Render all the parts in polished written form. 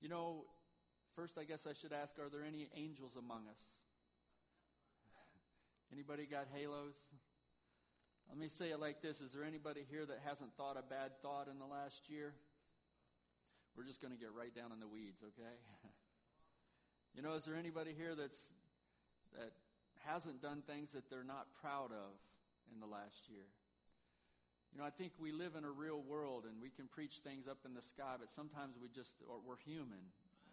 You know, first I guess I should ask, are there any angels among us? Anybody got halos? Let me say it like this. Is there anybody here that hasn't thought a bad thought in the last year? We're just going to get right down in the weeds, okay? You know, is there anybody here that hasn't done things that they're not proud of in the last year? You know, I think we live in a real world and we can preach things up in the sky, but sometimes we're human.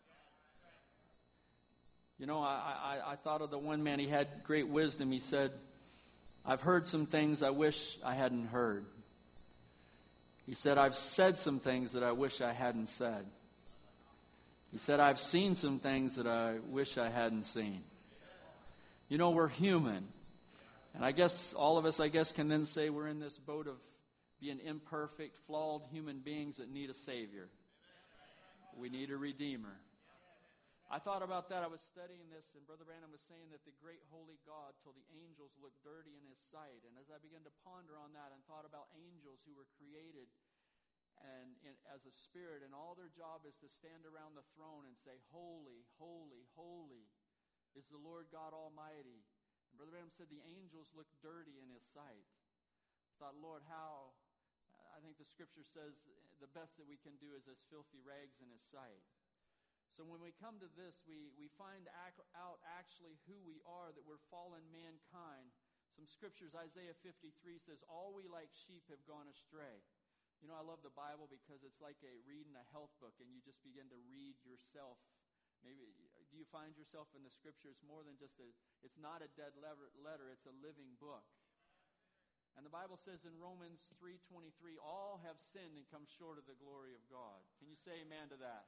You know, I thought of the one man, he had great wisdom. He said, I've heard some things I wish I hadn't heard. He said, I've said some things that I wish I hadn't said. He said, I've seen some things that I wish I hadn't seen. You know, we're human. And I guess all of us, can then say we're in this boat of being imperfect, flawed human beings that need a Savior. We need a Redeemer. I thought about that. I was studying this, and Brother Brandon was saying that the great holy God told the angels looked dirty in His sight. And as I began to ponder on that and thought about angels who were created as a spirit, and all their job is to stand around the throne and say, holy, holy, holy is the Lord God Almighty. And Brother Branham said the angels looked dirty in His sight. I thought, Lord, how? I think the Scripture says the best that we can do is as filthy rags in His sight. So when we come to this, we find out actually who we are, that we're fallen mankind. Some scriptures, Isaiah 53 says, all we like sheep have gone astray. You know, I love the Bible because it's like reading a health book, and you just begin to read yourself. Maybe, do you find yourself in the scriptures more than just it's not a dead letter, it's a living book. And the Bible says in Romans 3:23, all have sinned and come short of the glory of God. Can you say amen to that?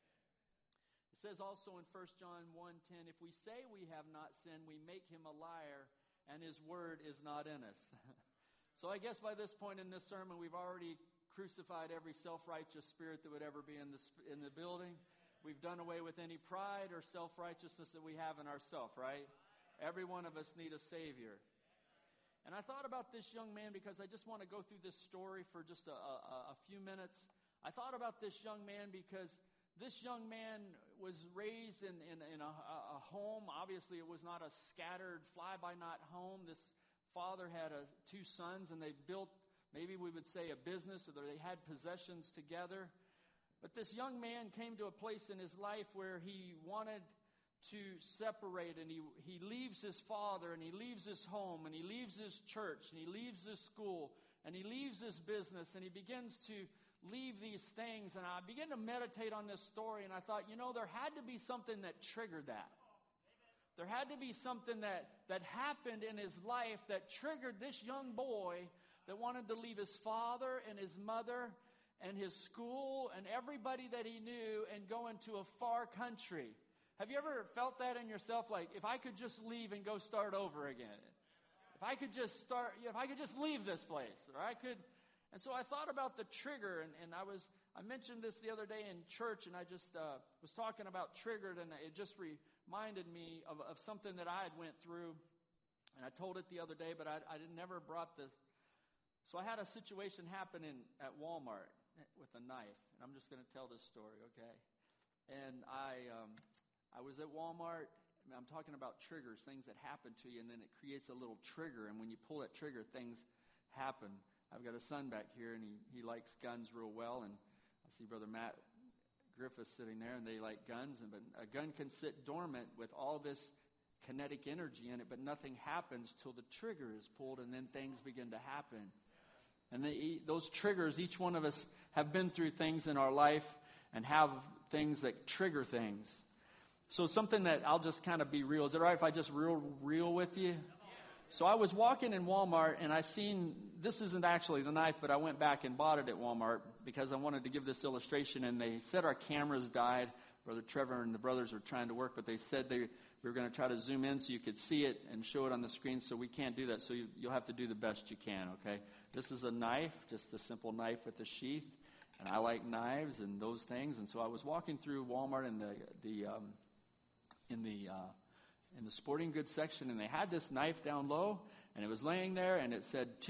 It says also in 1 John 1:10, if we say we have not sinned, we make Him a liar, and His word is not in us. So I guess by this point in this sermon, we've already crucified every self-righteous spirit that would ever be in the building. We've done away with any pride or self-righteousness that we have in ourselves, right? Every one of us need a Savior. And I thought about this young man because I just want to go through this story for just a few minutes. I thought about this young man because this young man was raised in a home. Obviously, it was not a scattered, fly-by-night home. This father had two sons, and they built, maybe we would say, a business, or they had possessions together. But this young man came to a place in his life where he wanted to separate, and he leaves his father, and he leaves his home, and he leaves his church, and he leaves his school, and he leaves his business, and he begins to leave these things. And I began to meditate on this story, and I thought, there had to be something that triggered that. There had to be something that happened in his life that triggered this young boy that wanted to leave his father and his mother and his school and everybody that he knew and go into a far country. Have you ever felt that in yourself? Like, if I could just leave and go start over again. If I could just leave this place, or I could. And so I thought about the trigger, and I mentioned this the other day in church, and I just was talking about triggered, and it just reminded me of something that I had went through, and I told it the other day, but I never brought this. So I had a situation happen at Walmart with a knife, and I'm just going to tell this story, okay? And I was at Walmart. I'm talking about triggers, things that happen to you, and then it creates a little trigger, and when you pull that trigger, things happen. I've got a son back here, and he likes guns real well, and I see Brother Matt Griffith sitting there, and they like guns, but a gun can sit dormant with all this kinetic energy in it, but nothing happens till the trigger is pulled, and then things begin to happen. And those triggers, each one of us have been through things in our life and have things that trigger things. So something that I'll just kind of be real. Is it all right if I just real with you? So I was walking in Walmart, and I seen, this isn't actually the knife, but I went back and bought it at Walmart because I wanted to give this illustration, and they said our cameras died. Brother Trevor and the brothers were trying to work, but they said we were going to try to zoom in so you could see it and show it on the screen, so we can't do that. So you'll have to do the best you can, okay? This is a knife, just a simple knife with a sheath, and I like knives and those things. And so I was walking through Walmart in the sporting goods section, and they had this knife down low, and it was laying there, and it said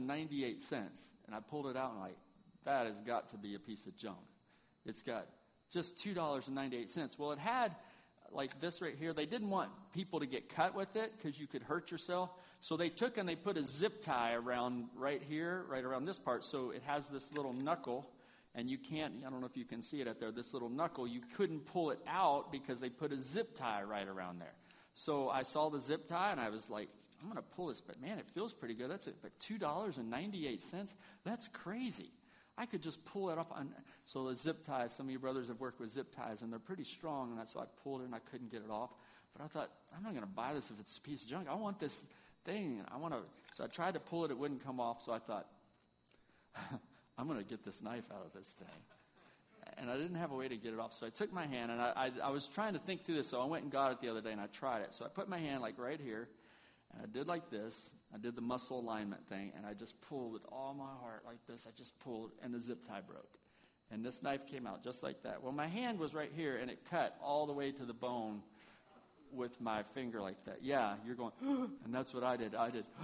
$2.98. And I pulled it out, and that has got to be a piece of junk. It's got just $2.98. Well, it had like this right here. They didn't want people to get cut with it because you could hurt yourself. So they took and they put a zip tie around right here, right around this part. So it has this little knuckle, and you can't, I don't know if you can see it out there, this little knuckle, you couldn't pull it out because they put a zip tie right around there. So I saw the zip tie, and I was like, I'm going to pull this, but man, it feels pretty good. That's it. But $2.98, that's crazy. I could just pull it off. So the zip ties, some of you brothers have worked with zip ties, and they're pretty strong, and so I pulled it, and I couldn't get it off. But I thought, I'm not going to buy this if it's a piece of junk. I want this thing. So I tried to pull it. It wouldn't come off, so I thought, I'm going to get this knife out of this thing. And I didn't have a way to get it off, so I took my hand, and I was trying to think through this, so I went and got it the other day, and I tried it. So I put my hand like right here, and I did like this. I did the muscle alignment thing, and I just pulled with all my heart like this. I just pulled, and the zip tie broke. And this knife came out just like that. Well, my hand was right here, and it cut all the way to the bone with my finger like that. Yeah, you're going, and that's what I did.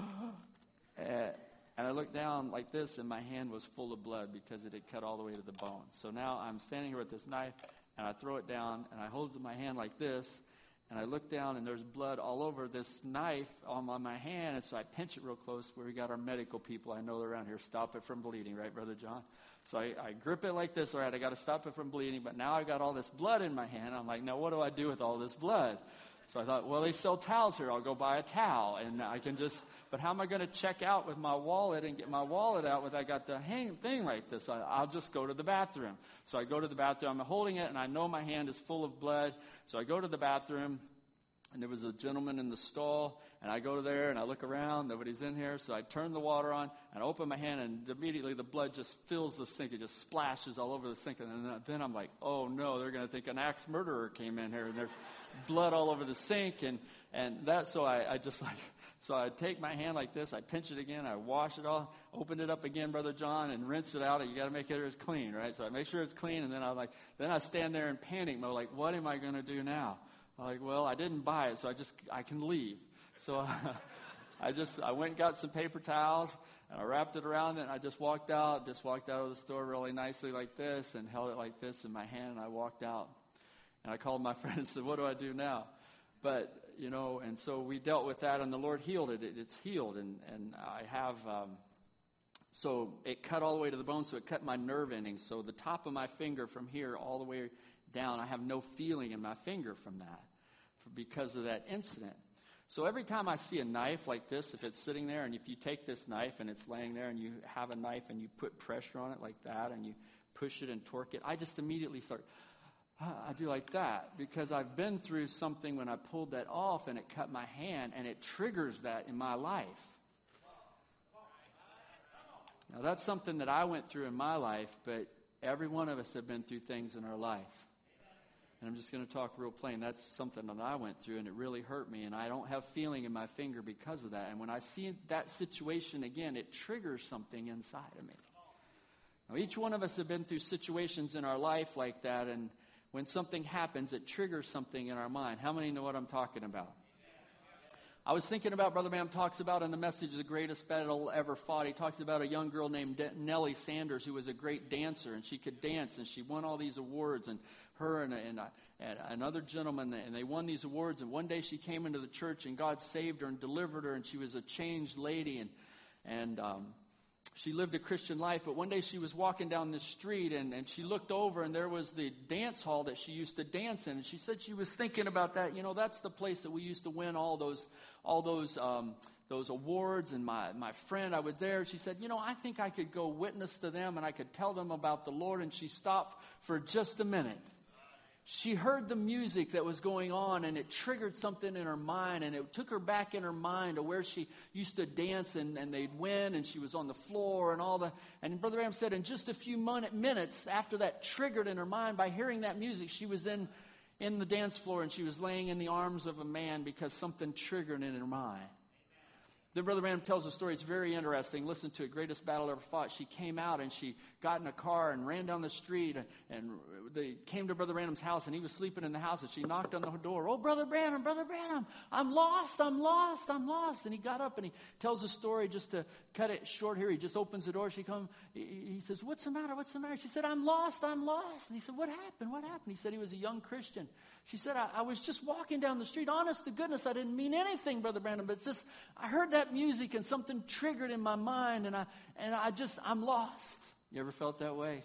And I looked down like this, and my hand was full of blood because it had cut all the way to the bone. So now I'm standing here with this knife, and I throw it down, and I hold my hand like this, and I look down, and there's blood all over this knife on my hand, and so I pinch it real close where we got our medical people. I know they're around here. Stop it from bleeding, right, Brother John? So I grip it like this. All right, I got to stop it from bleeding, but now I got all this blood in my hand. I'm like, now what do I do with all this blood? So I thought, well, they sell towels here. I'll go buy a towel, and I can just, but how am I going to check out with my wallet and get my wallet out with I got the thing like this? I'll just go to the bathroom. So I go to the bathroom. I'm holding it, and I know my hand is full of blood. So I go to the bathroom, and there was a gentleman in the stall, and I go there, and I look around. Nobody's in here. So I turn the water on, and I open my hand, and immediately the blood just fills the sink. It just splashes all over the sink. And then I'm like, oh, no, they're going to think an axe murderer came in here, and there's blood all over the sink. And that, so I just like, so I take my hand like this, I pinch it again, I wash it all, open it up again, Brother John, and rinse it out. You got to make sure it's clean, right? So I make sure it's clean, and then I stand there in panic mode, like, what am I going to do now? I'm like, well, I didn't buy it, so I can leave. So I went and got some paper towels, and I wrapped it around it, and I just walked out of the store really nicely like this, and held it like this in my hand, and I walked out. And I called my friend and said, what do I do now? But, and so we dealt with that, and the Lord healed it. It's healed, and I have, so it cut all the way to the bone, so it cut my nerve endings. So the top of my finger from here all the way down, I have no feeling in my finger from that because of that incident. So every time I see a knife like this, if it's sitting there, and if you take this knife and it's laying there and you have a knife and you put pressure on it like that and you push it and torque it, I just immediately start, I do like that because I've been through something when I pulled that off and it cut my hand, and it triggers that in my life. Now that's something that I went through in my life, but every one of us have been through things in our life. And I'm just going to talk real plain. That's something that I went through, and it really hurt me. And I don't have feeling in my finger because of that. And when I see that situation again, it triggers something inside of me. Now, each one of us have been through situations in our life like that. And when something happens, it triggers something in our mind. How many know what I'm talking about? I was thinking about, Brother Bam talks about in the message, The Greatest Battle Ever Fought. He talks about a young girl named Nellie Sanders who was a great dancer, and she could dance, and she won all these awards, and her and another gentleman, and they won these awards. And one day she came into the church, and God saved her and delivered her, and she was a changed lady, and she lived a Christian life. But one day she was walking down the street, and she looked over, and there was the dance hall that she used to dance in. And she said she was thinking about that. That's the place that we used to win all those awards. And my friend, I was there. She said, I think I could go witness to them, and I could tell them about the Lord. And she stopped for just a minute. She heard the music that was going on, and it triggered something in her mind, and it took her back in her mind to where she used to dance, and they'd win, and she was on the floor and all that. And Brother Ram said in just a few minutes after that triggered in her mind, by hearing that music, she was in the dance floor, and she was laying in the arms of a man because something triggered in her mind. Then Brother Branham tells a story. It's very interesting. Listen to it. Greatest battle ever fought. She came out and she got in a car and ran down the street. And they came to Brother Branham's house, and he was sleeping in the house. And she knocked on the door. Oh, Brother Branham, I'm lost. And he got up and he tells a story just to cut it short here. He just opens the door. She comes. He says, what's the matter? She said, I'm lost. And he said, what happened? He said he was a young Christian. She said, I was just walking down the street. Honest to goodness, I didn't mean anything, Brother Branham, but it's just, I heard that music and something triggered in my mind, and I'm lost. You ever felt that way?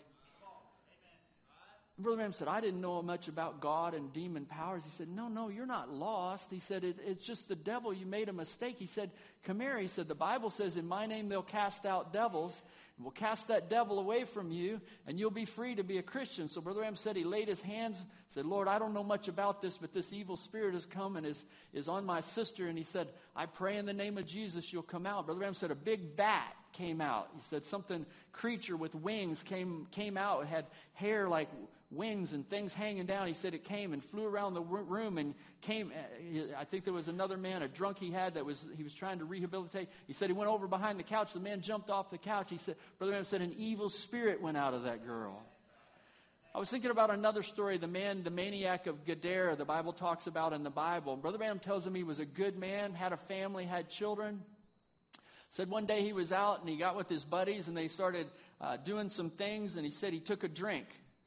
Brother Branham said, I didn't know much about God and demon powers. He said, no, you're not lost. He said, it's just the devil. You made a mistake. He said, come here. He said, the Bible says, in my name they'll cast out devils. We'll cast that devil away from you, and you'll be free to be a Christian. So Brother Branham said he laid his hands, said, Lord, I don't know much about this, but this evil spirit has come and is on my sister. And he said, I pray in the name of Jesus you'll come out. Brother Branham said a big bat came out. He said something, creature with wings came out. It had hair like wings and things hanging down. He said it came and flew around the room and came. I think there was another man, a drunk he had he was trying to rehabilitate. He said he went over behind the couch. The man jumped off the couch. He said, Brother Branham said an evil spirit went out of that girl. I was thinking about another story, the maniac of Gadara, the Bible talks about in the Bible. Brother Branham tells him he was a good man, had a family, had children. Said one day he was out and he got with his buddies and they started doing some things, and he said he took a drink.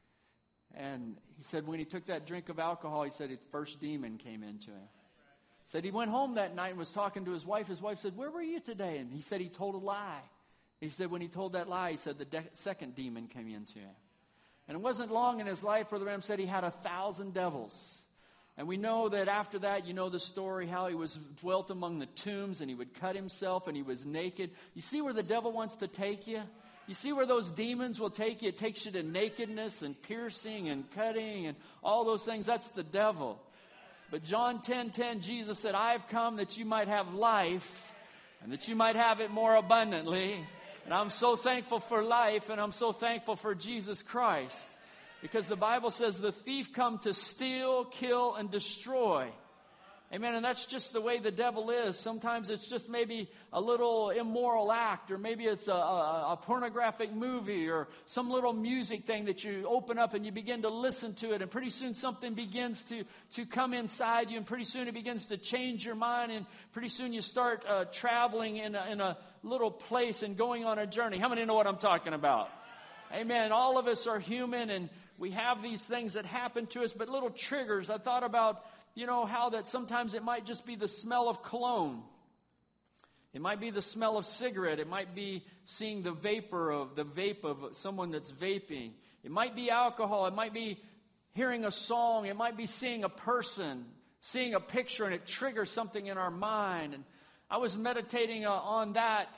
And he said when he took that drink of alcohol, he said the first demon came into him. Said he went home that night and was talking to his wife. His wife said, where were you today? And he said he told a lie. He said when he told that lie, he said the second demon came into him. And it wasn't long in his life, Brother Branham said he had 1,000 devils. And we know that after that, you know the story, how he dwelt among the tombs and he would cut himself and he was naked. You see where the devil wants to take you? You see where those demons will take you? It takes you to nakedness and piercing and cutting and all those things. That's the devil. But John 10:10, Jesus said, I have come that you might have life and that you might have it more abundantly. And I'm so thankful for life, and I'm so thankful for Jesus Christ. Because the Bible says the thief come to steal, kill, and destroy. Amen. And that's just the way the devil is. Sometimes it's just maybe a little immoral act, or maybe it's a pornographic movie, or some little music thing that you open up and you begin to listen to it, and pretty soon something begins to come inside you, and pretty soon it begins to change your mind, and pretty soon you start traveling in a little place and going on a journey. How many know what I'm talking about? Amen. All of us are human, and we have these things that happen to us, but little triggers. I thought about, how that sometimes it might just be the smell of cologne. It might be the smell of cigarette. It might be seeing the vape of someone that's vaping. It might be alcohol. It might be hearing a song. It might be seeing a person, seeing a picture, and it triggers something in our mind. And I was meditating on that,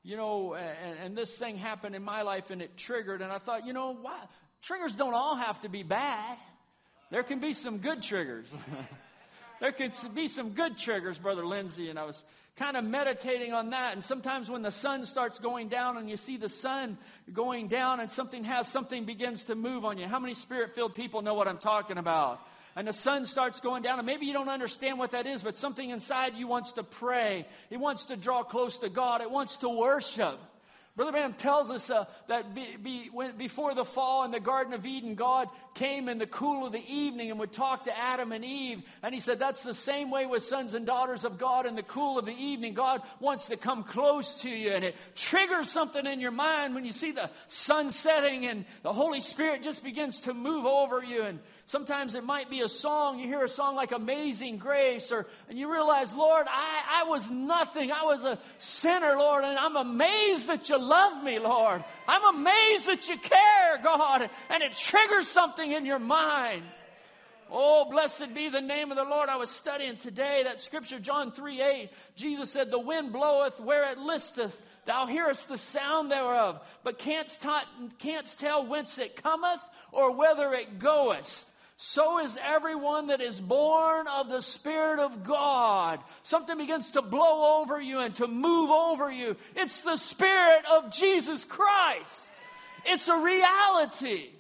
and this thing happened in my life, and it triggered. And I thought, why? Triggers don't all have to be bad. There can be some good triggers. There can be some good triggers, Brother Lindsay, and I was kind of meditating on that. And sometimes when the sun starts going down and you see the sun going down and something begins to move on you. How many spirit-filled people know what I'm talking about? And the sun starts going down, and maybe you don't understand what that is, but something inside you wants to pray. It wants to draw close to God. It wants to worship. Brother Branham tells us that before the fall in the Garden of Eden, God came in the cool of the evening and would talk to Adam and Eve. And he said that's the same way with sons and daughters of God in the cool of the evening. God wants to come close to you, and it triggers something in your mind when you see the sun setting and the Holy Spirit just begins to move over you. And sometimes it might be a song. You hear a song like Amazing Grace, and you realize, Lord, I was nothing. I was a sinner, Lord, and I'm amazed that you love me, Lord. I'm amazed that you care, God, and it triggers something in your mind. Oh, blessed be the name of the Lord. I was studying today that scripture, John 3:8. Jesus said, the wind bloweth where it listeth. Thou hearest the sound thereof, but canst tell whence it cometh or whither it goeth. So is everyone that is born of the Spirit of God. Something begins to blow over you and to move over you. It's the Spirit of Jesus Christ. It's a reality.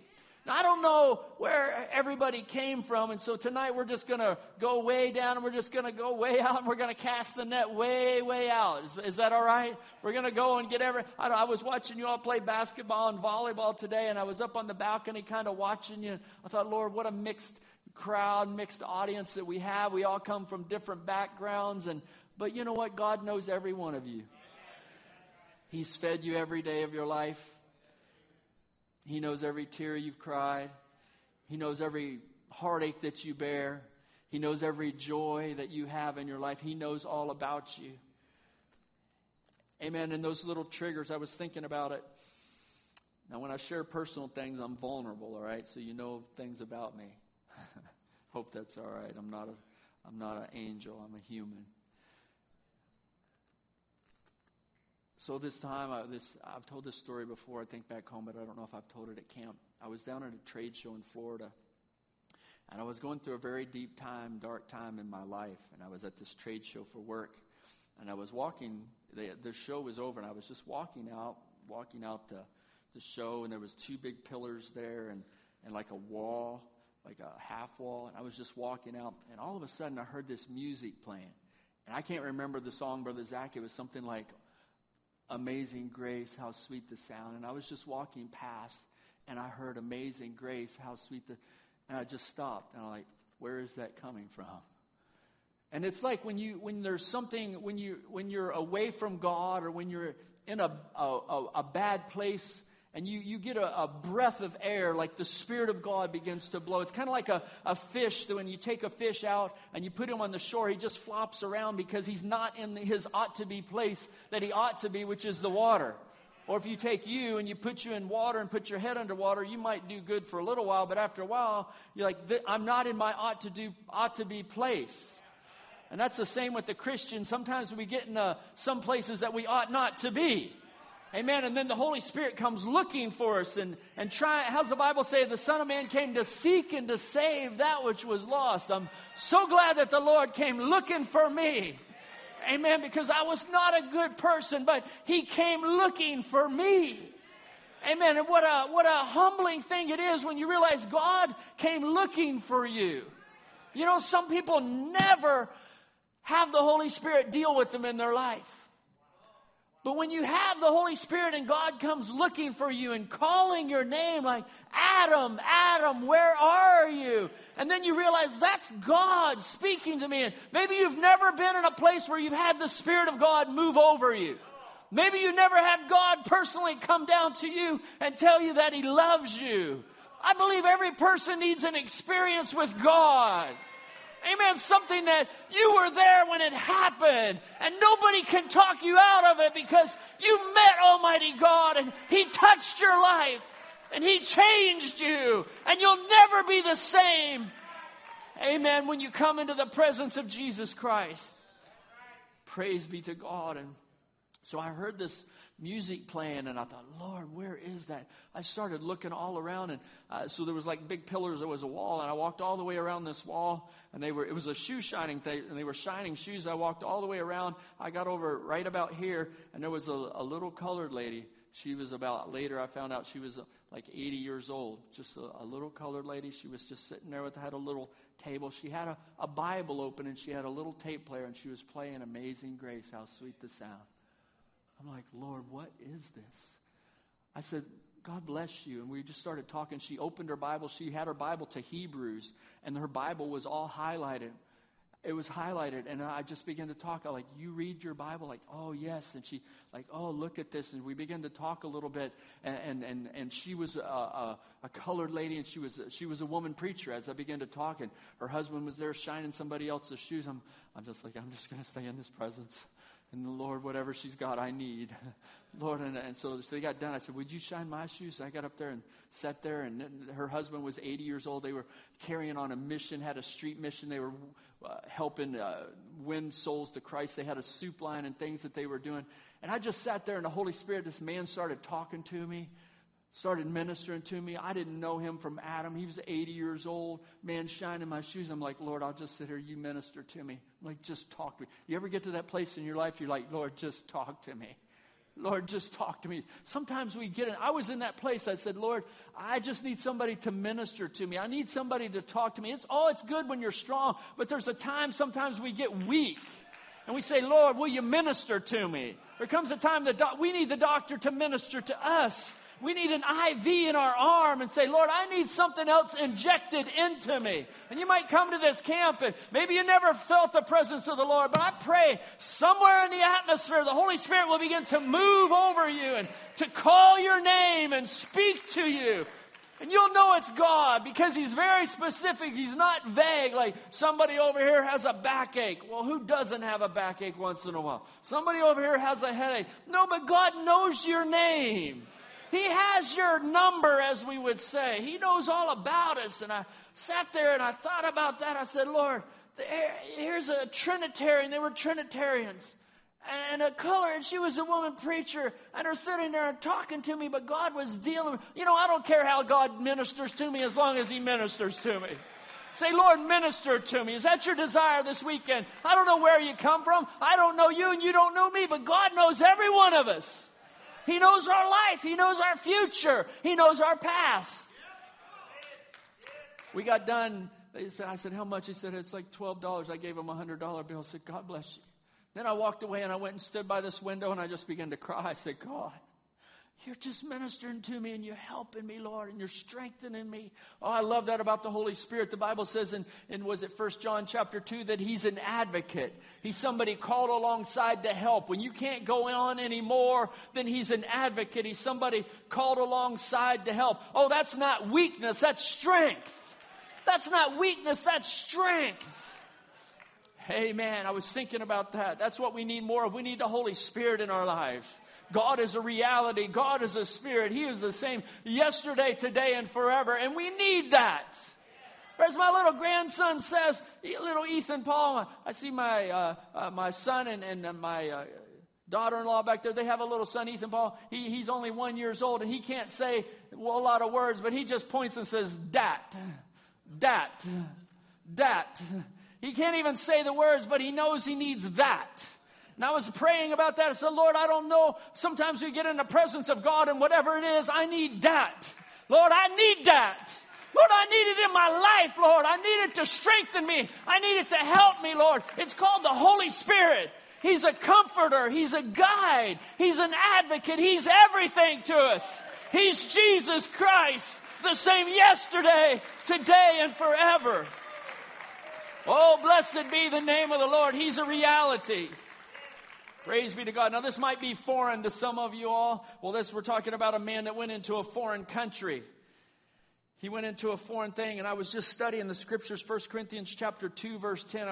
Now, I don't know where everybody came from, and so tonight we're just going to go way down, and we're just going to go way out, and we're going to cast the net way, way out. Is that all right? We're going to go and get I was watching you all play basketball and volleyball today, and I was up on the balcony kind of watching you. I thought, Lord, what a mixed crowd, mixed audience that we have. We all come from different backgrounds, but you know what? God knows every one of you. He's fed you every day of your life. He knows every tear you've cried. He knows every heartache that you bear. He knows every joy that you have in your life. He knows all about you. Amen. And those little triggers, I was thinking about it. Now, when I share personal things, I'm vulnerable, all right? So you know things about me. Hope that's all right. I'm not an angel. I'm a human. So this time, I've told this story before, I think back home, but I don't know if I've told it at camp. I was down at a trade show in Florida, and I was going through a very deep time, dark time in my life, and I was at this trade show for work, and I was walking, the show was over, and I was just walking out the show, and there was two big pillars there, and like a wall, like a half wall, and I was just walking out, and all of a sudden I heard this music playing, and I can't remember the song, Brother Zach. It was something like Amazing Grace, how sweet the sound. And I was just walking past, and I heard Amazing Grace, how sweet and I just stopped, and I'm like, where is that coming from? And it's like when there's something, when you're away from God, or when you're in a bad place, and you get a breath of air, like the Spirit of God begins to blow. It's kind of like a fish, that when you take a fish out and you put him on the shore, he just flops around because he's not in his ought-to-be place that he ought to be, which is the water. Or if you take you and you put you in water and put your head underwater, you might do good for a little while, but after a while, you're like, I'm not in my ought-to-be place. And that's the same with the Christian. Sometimes we get in some places that we ought not to be. Amen. And then the Holy Spirit comes looking for us and how's the Bible say? The Son of Man came to seek and to save that which was lost. I'm so glad that the Lord came looking for me. Amen. Because I was not a good person, but He came looking for me. Amen. And what a humbling thing it is when you realize God came looking for you. You know, some people never have the Holy Spirit deal with them in their life. But when you have the Holy Spirit and God comes looking for you and calling your name like, Adam, Adam, where are you? And then you realize that's God speaking to me. And maybe you've never been in a place where you've had the Spirit of God move over you. Maybe you never had God personally come down to you and tell you that He loves you. I believe every person needs an experience with God. Amen. Something that you were there when it happened, and nobody can talk you out of it because you met Almighty God and He touched your life and He changed you, and you'll never be the same. Amen. When you come into the presence of Jesus Christ. Praise be to God. And so I heard this music playing, and I thought, Lord, where is that? I started looking all around, and so there was like big pillars. There was a wall, and I walked all the way around this wall, and it was a shoe shining thing, and they were shining shoes. I walked all the way around. I got over right about here, and there was a little colored lady. She was later I found out she was like 80 years old, just a little colored lady. She was just sitting there had a little table. She had a Bible open, and she had a little tape player, and she was playing Amazing Grace, how sweet the sound. I'm like, Lord, what is this? I said, God bless you. And we just started talking. She opened her Bible. She had her Bible to Hebrews, and her Bible was all highlighted. It was highlighted, and I just began to talk. I like, you read your Bible? Like, oh, yes. And she, like, oh, look at this. And we began to talk a little bit, and she was a colored lady, and she was a woman preacher as I began to talk, and her husband was there shining somebody else's shoes. I'm just like, I'm just going to stay in this presence. And the Lord, whatever she's got, I need. Lord, and so they got done. I said, would you shine my shoes? So I got up there and sat there, and her husband was 80 years old. They were carrying on a mission, had a street mission. They were helping win souls to Christ. They had a soup line and things that they were doing. And I just sat there, and the Holy Spirit, this man started talking to me, started ministering to me. I didn't know him from Adam. He was 80 years old, man shining my shoes. I'm like, Lord, I'll just sit here. You minister to me. I'm like, just talk to me. You ever get to that place in your life, you're like, Lord, just talk to me. Lord, just talk to me. Sometimes we get in. I was in that place. I said, Lord, I just need somebody to minister to me. I need somebody to talk to me. It's good when you're strong, but there's a time sometimes we get weak. And we say, Lord, will you minister to me? There comes a time we need the doctor to minister to us. We need an IV in our arm and say, Lord, I need something else injected into me. And you might come to this camp and maybe you never felt the presence of the Lord, but I pray somewhere in the atmosphere, the Holy Spirit will begin to move over you and to call your name and speak to you. And you'll know it's God because He's very specific. He's not vague like somebody over here has a backache. Well, who doesn't have a backache once in a while? Somebody over here has a headache. No, but God knows your name. He has your number, as we would say. He knows all about us. And I sat there and I thought about that. I said, Lord, here's a Trinitarian. They were Trinitarians. And a color, and she was a woman preacher. And her sitting there and talking to me, but God was dealing. I don't care how God ministers to me as long as He ministers to me. Say, Lord, minister to me. Is that your desire this weekend? I don't know where you come from. I don't know you and you don't know me, but God knows every one of us. He knows our life. He knows our future. He knows our past. We got done. I said, how much? He said, it's like $12. I gave him a $100 bill. I said, God bless you. Then I walked away and I went and stood by this window and I just began to cry. I said, God, you're just ministering to me and you're helping me, Lord, and you're strengthening me. Oh, I love that about the Holy Spirit. The Bible says was it 1 John chapter 2 that He's an advocate. He's somebody called alongside to help. When you can't go on anymore, then He's an advocate. He's somebody called alongside to help. Oh, that's not weakness, that's strength. That's not weakness, that's strength. Amen. I was thinking about that. That's what we need more of. We need the Holy Spirit in our lives. God is a reality. God is a spirit. He is the same yesterday, today, and forever. And we need that. As my little grandson says, little Ethan Paul, I see my son and my daughter-in-law back there. They have a little son, Ethan Paul. He's only 1 year old, and he can't say a lot of words, but he just points and says, dat, dat, dat. He can't even say the words, but he knows he needs that. And I was praying about that. I said, Lord, I don't know. Sometimes we get in the presence of God and whatever it is, I need that. Lord, I need that. Lord, I need it in my life, Lord. I need it to strengthen me. I need it to help me, Lord. It's called the Holy Spirit. He's a comforter. He's a guide. He's an advocate. He's everything to us. He's Jesus Christ, the same yesterday, today, and forever. Oh, blessed be the name of the Lord. He's a reality. Praise be to God. Now, this might be foreign to some of you all. Well, we're talking about a man that went into a foreign country. He went into a foreign thing, and I was just studying the scriptures, 1 Corinthians chapter 2, verse 10.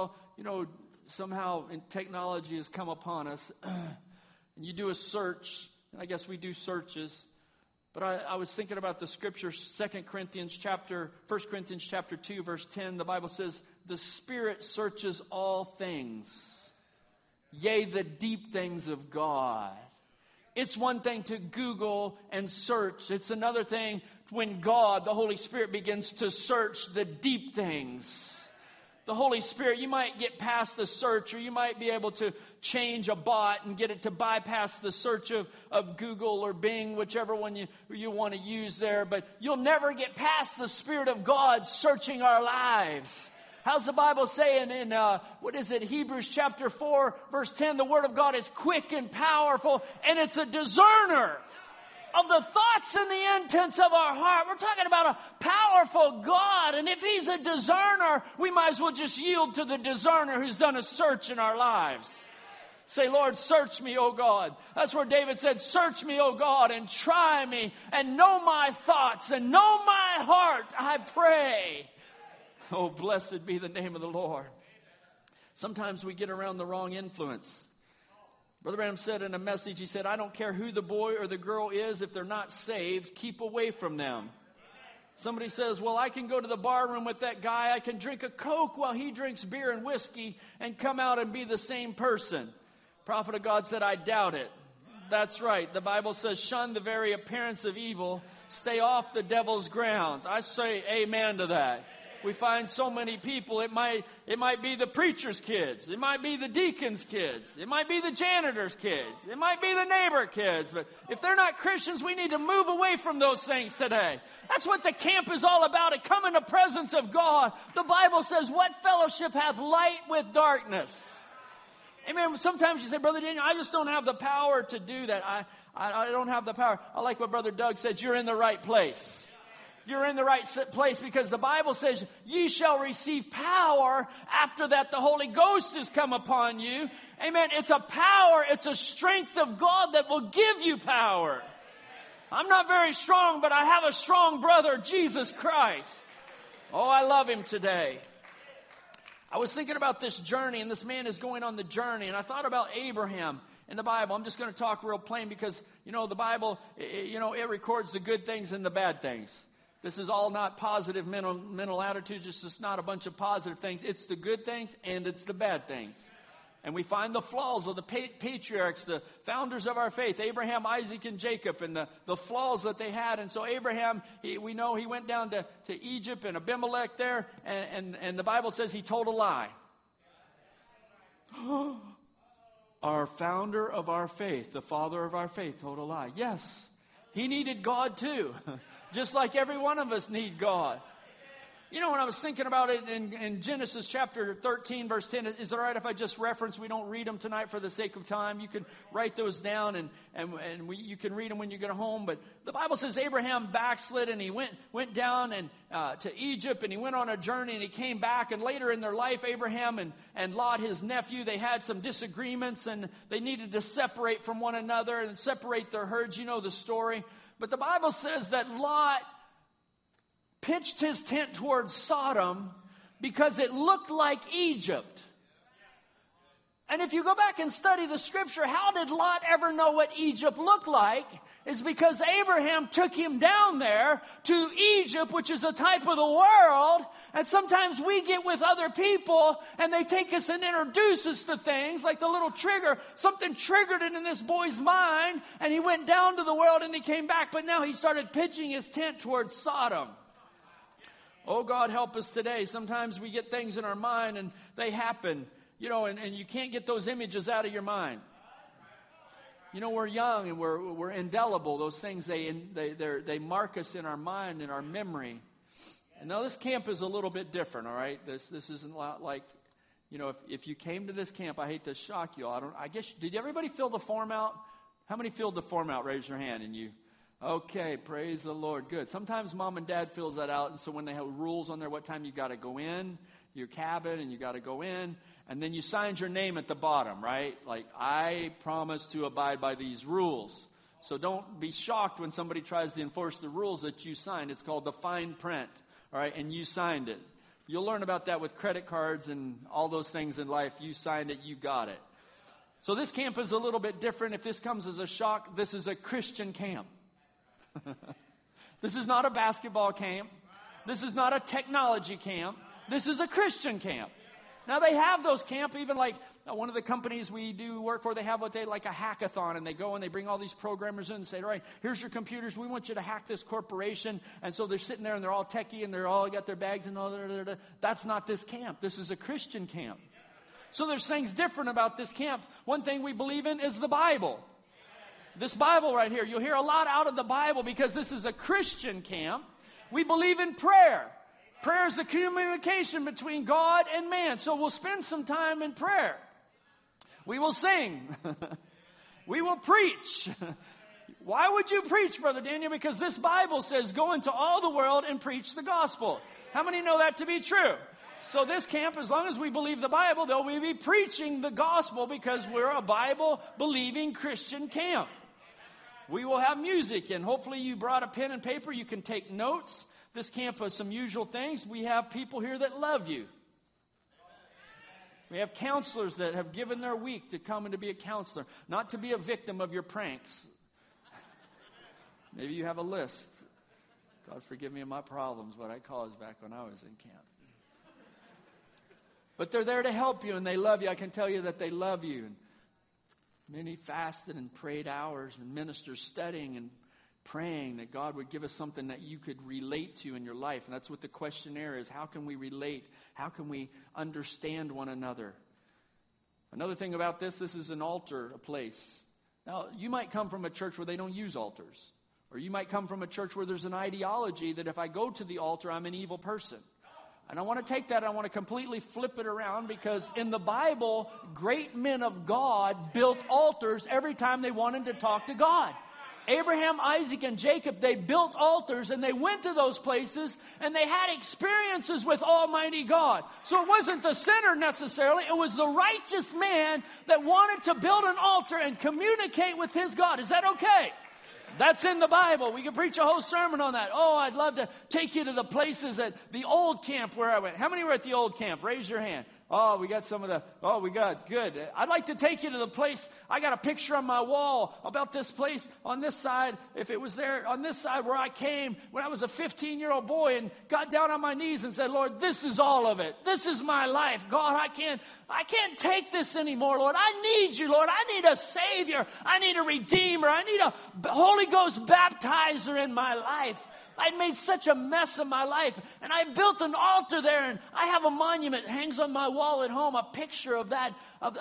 Somehow technology has come upon us. And you do a search, and I guess we do searches. But I was thinking about the scripture, 1 Corinthians chapter 2, verse 10. The Bible says, the Spirit searches all things, yea, the deep things of God. It's one thing to Google and search. It's another thing when God, the Holy Spirit, begins to search the deep things. The Holy Spirit, you might get past the search, or you might be able to change a bot and get it to bypass the search of Google or Bing, whichever one you want to use there. But you'll never get past the Spirit of God searching our lives. How's the Bible saying in, Hebrews chapter 4, verse 10, the Word of God is quick and powerful, and it's a discerner of the thoughts and the intents of our heart. We're talking about a powerful God, and if He's a discerner, we might as well just yield to the discerner who's done a search in our lives. Say, Lord, search me, O God. That's where David said, search me, O God, and try me, and know my thoughts, and know my heart, I pray. Oh, blessed be the name of the Lord. Sometimes we get around the wrong influence. Brother Branham said in a message, he said, I don't care who the boy or the girl is, if they're not saved, keep away from them. Somebody says, well, I can go to the bar room with that guy, I can drink a Coke while he drinks beer and whiskey and come out and be the same person. Prophet of God said, I doubt it. That's right. The Bible says, shun the very appearance of evil, stay off the devil's grounds. I say amen to that. We find so many people. It might be the preacher's kids. It might be the deacon's kids. It might be the janitor's kids. It might be the neighbor kids. But if they're not Christians, we need to move away from those things today. That's what the camp is all about. To come in the presence of God. The Bible says, what fellowship hath light with darkness? Amen. Sometimes you say, Brother Daniel, I just don't have the power to do that. I don't have the power. I like what Brother Doug said. You're in the right place. You're in the right place because the Bible says, ye shall receive power. After that, the Holy Ghost has come upon you. Amen. It's a power. It's a strength of God that will give you power. I'm not very strong, but I have a strong brother, Jesus Christ. Oh, I love him today. I was thinking about this journey, and this man is going on the journey, and I thought about Abraham in the Bible. I'm just going to talk real plain because, the Bible, it records the good things and the bad things. This is all not positive mental attitudes. It's just not a bunch of positive things. It's the good things and it's the bad things. And we find the flaws of the patriarchs, the founders of our faith, Abraham, Isaac, and Jacob, and the flaws that they had. And so Abraham, we know he went down to Egypt and Abimelech there, and the Bible says he told a lie. Our founder of our faith, the father of our faith, told a lie. Yes, he needed God too. Just like every one of us need God. When I was thinking about it in Genesis chapter 13, verse 10, is it all right if I just reference? We don't read them tonight for the sake of time. You can write those down and you can read them when you get home. But the Bible says Abraham backslid and he went down to Egypt and he went on a journey and he came back. And later in their life, Abraham and Lot, his nephew, they had some disagreements and they needed to separate from one another and separate their herds. You know the story. But the Bible says that Lot pitched his tent towards Sodom because it looked like Egypt. And if you go back and study the scripture, how did Lot ever know what Egypt looked like? It's because Abraham took him down there to Egypt, which is a type of the world. And sometimes we get with other people and they take us and introduce us to things like the little trigger. Something triggered it in this boy's mind and he went down to the world and he came back. But now he started pitching his tent towards Sodom. Oh, God, help us today. Sometimes we get things in our mind and they happen, and you can't get those images out of your mind. We're young and we're indelible. Those things, they mark us in our mind, in our memory. And now this camp is a little bit different, all right? This isn't like, if you came to this camp, I hate to shock you all. I guess, did everybody fill the form out? How many filled the form out? Raise your hand. And you, okay, praise the Lord. Good. Sometimes mom and dad fills that out. And so when they have rules on there, what time you got to go in, your cabin, and you got to go in. And then you signed your name at the bottom, right? Like, I promise to abide by these rules. So don't be shocked when somebody tries to enforce the rules that you signed. It's called the fine print, all right? And you signed it. You'll learn about that with credit cards and all those things in life. You signed it, you got it. So this camp is a little bit different. If this comes as a shock, this is a Christian camp. This is not a basketball camp. This is not a technology camp. This is a Christian camp. Now, they have those camp, even like one of the companies we do work for, they have what they like a hackathon, and they go and they bring all these programmers in and say, all right, here's your computers. We want you to hack this corporation. And so they're sitting there and they're all techie and they're all got their bags and all that. That's not this camp. This is a Christian camp. So there's things different about this camp. One thing we believe in is the Bible. This Bible right here, you'll hear a lot out of the Bible because this is a Christian camp. We believe in prayer. Prayer is the communication between God and man. So we'll spend some time in prayer. We will sing. We will preach. Why would you preach, Brother Daniel? Because this Bible says, go into all the world and preach the gospel. How many know that to be true? So this camp, as long as we believe the Bible, though, we'll be preaching the gospel because we're a Bible-believing Christian camp. We will have music, and hopefully you brought a pen and paper. You can take notes. This camp has some usual things. We have people here that love you. We have counselors that have given their week to come and to be a counselor, not to be a victim of your pranks. Maybe you have a list. God forgive me of my problems, what I caused back when I was in camp. But they're there to help you, and they love you. I can tell you that they love you. Many fasted and prayed hours, and ministers studying and praying that God would give us something that you could relate to in your life. And that's what the questionnaire is. How can we relate? How can we understand one another? Another thing about this is an altar, a place. Now, you might come from a church where they don't use altars. Or you might come from a church where there's an ideology that if I go to the altar, I'm an evil person. And I want to take that and I want to completely flip it around, because in the Bible, great men of God built altars every time they wanted to talk to God. Abraham, Isaac, and Jacob, they built altars and they went to those places and they had experiences with Almighty God. So it wasn't the sinner necessarily, it was the righteous man that wanted to build an altar and communicate with his God. Is that okay? That's in the Bible. We could preach a whole sermon on that. Oh, I'd love to take you to the places at the old camp where I went. How many were at the old camp? Raise your hand. Oh, we got some of the, oh, we got, good. I'd like to take you to the place. I got a picture on my wall about this place on this side. If it was there on this side where I came when I was a 15-year-old boy and got down on my knees and said, Lord, this is all of it. This is my life. God, I can't take this anymore, Lord. I need you, Lord. I need a Savior. I need a Redeemer. I need a Holy Ghost baptizer in my life. I'd made such a mess of my life, and I built an altar there, and I have a monument hangs on my wall at home, a picture of that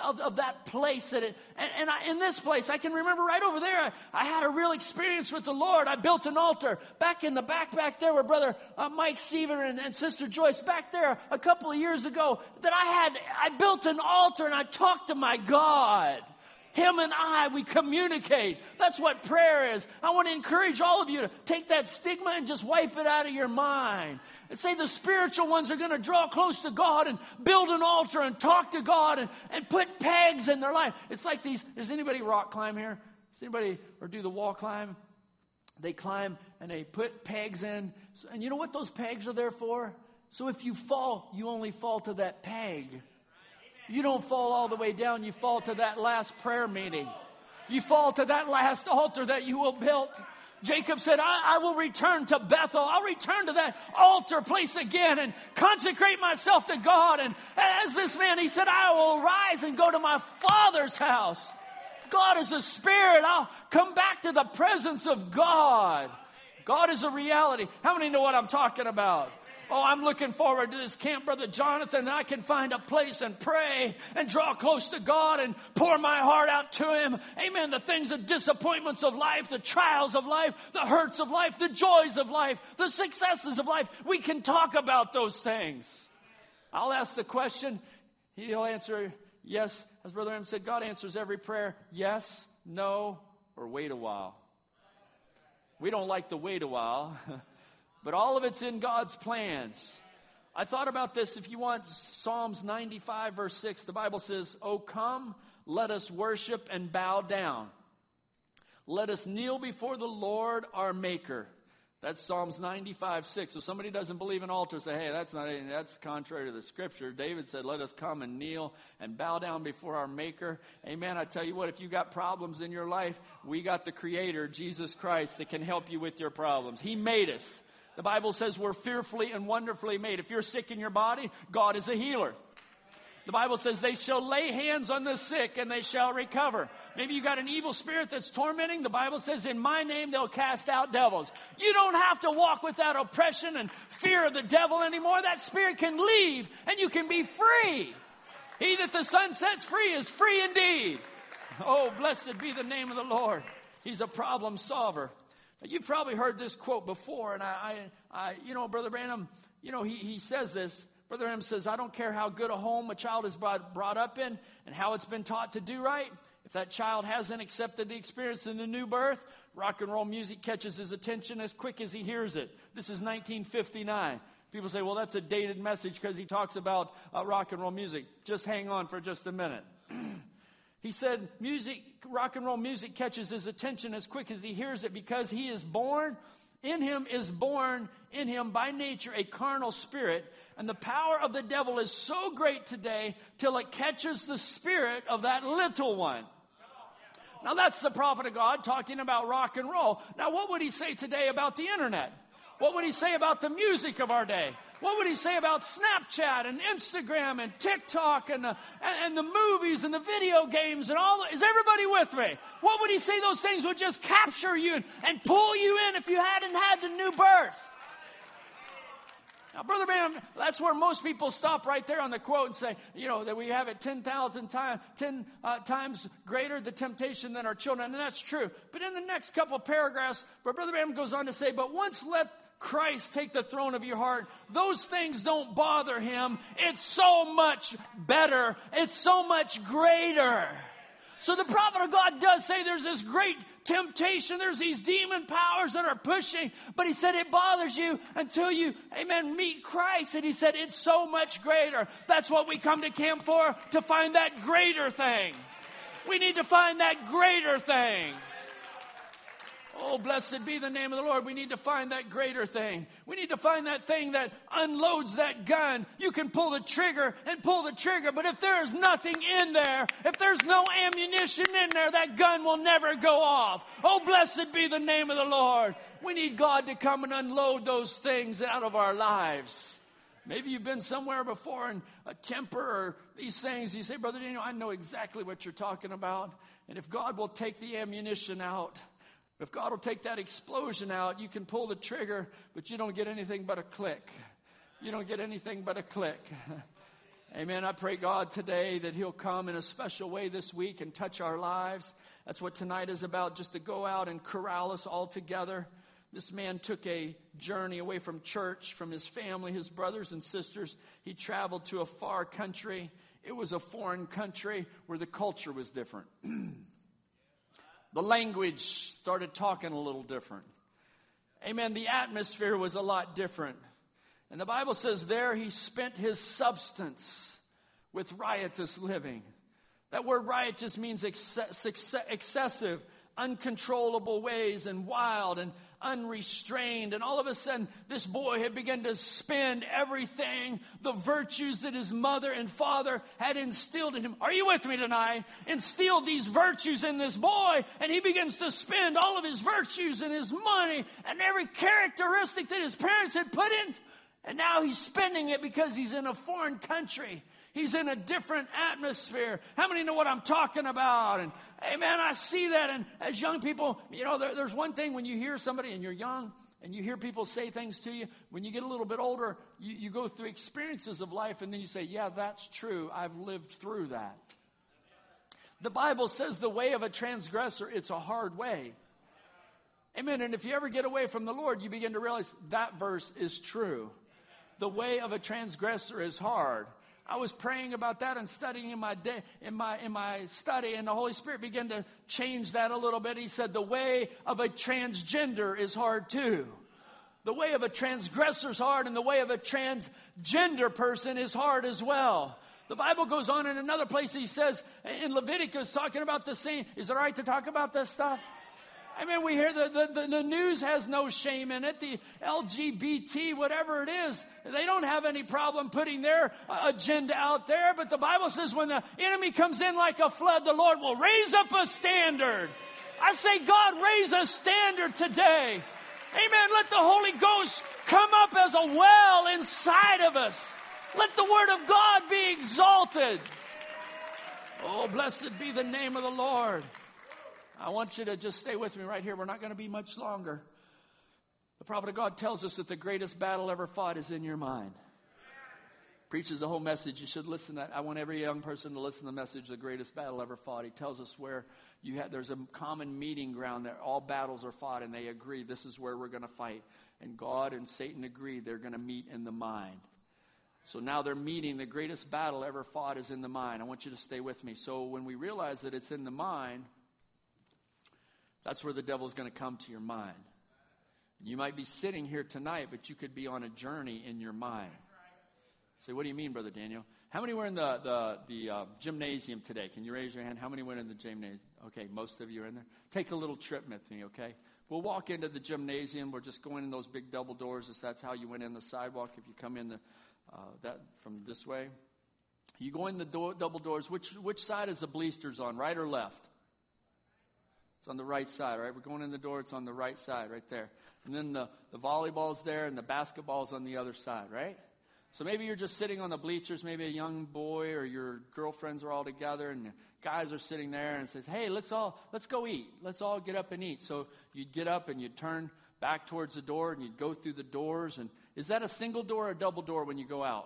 place. In this place, I can remember right over there, I had a real experience with the Lord. I built an altar back in the back there where Brother Mike Seaver and Sister Joyce back there a couple of years ago, that I built an altar and I talked to my God. Him and I, we communicate. That's what prayer is. I want to encourage all of you to take that stigma and just wipe it out of your mind. And say the spiritual ones are going to draw close to God and build an altar and talk to God and put pegs in their life. It's like these, does anybody rock climb here? Does anybody, or do the wall climb? They climb and they put pegs in. And you know what those pegs are there for? So if you fall, you only fall to that peg. You don't fall all the way down. You fall to that last prayer meeting. You fall to that last altar that you will build. Jacob said, I will return to Bethel. I'll return to that altar place again and consecrate myself to God. And as this man, he said, I will rise and go to my Father's house. God is a spirit. I'll come back to the presence of God. God is a reality. How many know what I'm talking about? Oh, I'm looking forward to this camp, Brother Jonathan, that I can find a place and pray and draw close to God and pour my heart out to Him. Amen. The things, the disappointments of life, the trials of life, the hurts of life, the joys of life, the successes of life. We can talk about those things. I'll ask the question. He'll answer yes. As Brother M said, God answers every prayer. Yes, no, or wait a while. We don't like to wait a while. But all of it's in God's plans. I thought about this. If you want Psalms 95, verse 6, the Bible says, "Oh, come, let us worship and bow down. Let us kneel before the Lord our Maker." That's Psalms 95, 6. So somebody doesn't believe in altars, say, hey, that's contrary to the Scripture. David said, let us come and kneel and bow down before our Maker. Amen. I tell you what, if you got problems in your life, we got the Creator, Jesus Christ, that can help you with your problems. He made us. The Bible says we're fearfully and wonderfully made. If you're sick in your body, God is a healer. The Bible says they shall lay hands on the sick and they shall recover. Maybe you got an evil spirit that's tormenting. The Bible says in my name they'll cast out devils. You don't have to walk with that oppression and fear of the devil anymore. That spirit can leave and you can be free. He that the Son sets free is free indeed. Oh, blessed be the name of the Lord. He's a problem solver. You've probably heard this quote before, and I Brother Branham, he says this. Brother Branham says, I don't care how good a home a child is brought up in and how it's been taught to do right. If that child hasn't accepted the experience in the new birth, rock and roll music catches his attention as quick as he hears it. This is 1959. People say, well, that's a dated message because he talks about rock and roll music. Just hang on for just a minute. He said, rock and roll music catches his attention as quick as he hears it because he is born in him by nature a carnal spirit, and the power of the devil is so great today till it catches the spirit of that little one. Now that's the prophet of God talking about rock and roll. Now what would he say today about the internet? What would he say about the music of our day? What would he say about Snapchat and Instagram and TikTok and the movies and the video games and all? Is everybody with me? What would he say those things would just capture you and pull you in if you hadn't had the new birth? Now, Brother Branham, that's where most people stop right there on the quote and say, that we have it 10,000 times greater the temptation than our children. And that's true. But in the next couple of paragraphs, Brother Branham goes on to say, but once let Christ take the throne of your heart, those things don't bother him. It's so much better. It's so much greater. So the prophet of God does say there's this great temptation. There's these demon powers that are pushing. But he said it bothers you until you, amen, meet Christ. And he said it's so much greater. That's what we come to camp for, to find that greater thing. We need to find that greater thing. Oh, blessed be the name of the Lord. We need to find that greater thing. We need to find that thing that unloads that gun. You can pull the trigger and pull the trigger, but if there is nothing in there, if there's no ammunition in there, that gun will never go off. Oh, blessed be the name of the Lord. We need God to come and unload those things out of our lives. Maybe you've been somewhere before and a temper or these things. You say, Brother Daniel, I know exactly what you're talking about. And if God will take the ammunition out, if God will take that explosion out, you can pull the trigger, but you don't get anything but a click. You don't get anything but a click. Amen. I pray God today that he'll come in a special way this week and touch our lives. That's what tonight is about, just to go out and corral us all together. This man took a journey away from church, from his family, his brothers and sisters. He traveled to a far country. It was a foreign country where the culture was different. The language started talking a little different. Amen. The atmosphere was a lot different. And the Bible says there he spent his substance with riotous living. That word riotous means excessive, uncontrollable ways, and wild and unrestrained. And all of a sudden, this boy had begun to spend everything, the virtues that his mother and father had instilled in him. Are you with me tonight? Instilled these virtues in this boy, and he begins to spend all of his virtues and his money and every characteristic that his parents had put in. And now he's spending it because he's in a foreign country. He's in a different atmosphere. How many know what I'm talking about? And, amen, I see that. And as young people, there's one thing when you hear somebody and you're young and you hear people say things to you. When you get a little bit older, you go through experiences of life and then you say, yeah, that's true. I've lived through that. The Bible says the way of a transgressor, it's a hard way. Amen. And if you ever get away from the Lord, you begin to realize that verse is true. The way of a transgressor is hard. I was praying about that and studying in my study, and the Holy Spirit began to change that a little bit. He said the way of a transgender is hard too. The way of a transgressor is hard, and the way of a transgender person is hard as well. The Bible goes on in another place. He says in Leviticus, talking about the same. Is it all right to talk about this stuff? I mean, we hear the news has no shame in it. The LGBT, whatever it is, they don't have any problem putting their agenda out there. But the Bible says when the enemy comes in like a flood, the Lord will raise up a standard. I say, God, raise a standard today. Amen. Let the Holy Ghost come up as a well inside of us. Let the Word of God be exalted. Oh, blessed be the name of the Lord. I want you to just stay with me right here. We're not going to be much longer. The prophet of God tells us that the greatest battle ever fought is in your mind. Preaches the whole message. You should listen to that. I want every young person to listen to the message, the greatest battle ever fought. He tells us where there's a common meeting ground that all battles are fought, and they agree this is where we're going to fight. And God and Satan agree they're going to meet in the mind. So now they're meeting. The greatest battle ever fought is in the mind. I want you to stay with me. So when we realize that it's in the mind, that's where the devil's going to come to your mind. You might be sitting here tonight, but you could be on a journey in your mind. Say, what do you mean, Brother Daniel? How many were in the gymnasium today? Can you raise your hand? How many went in the gymnasium? Okay, most of you are in there. Take a little trip with me, okay? We'll walk into the gymnasium. We're just going in those big double doors. That's how you went in the sidewalk. If you come in that from this way, you go in the double doors. Which side is the bleachers on, right or left? It's on the right side, right? We're going in the door. It's on the right side right there. And then the volleyball's there and the basketball's on the other side, right? So maybe you're just sitting on the bleachers. Maybe a young boy or your girlfriends are all together and the guys are sitting there and says, hey, let's go eat. Let's all get up and eat. So you'd get up and you'd turn back towards the door and you'd go through the doors. And is that a single door or a double door when you go out?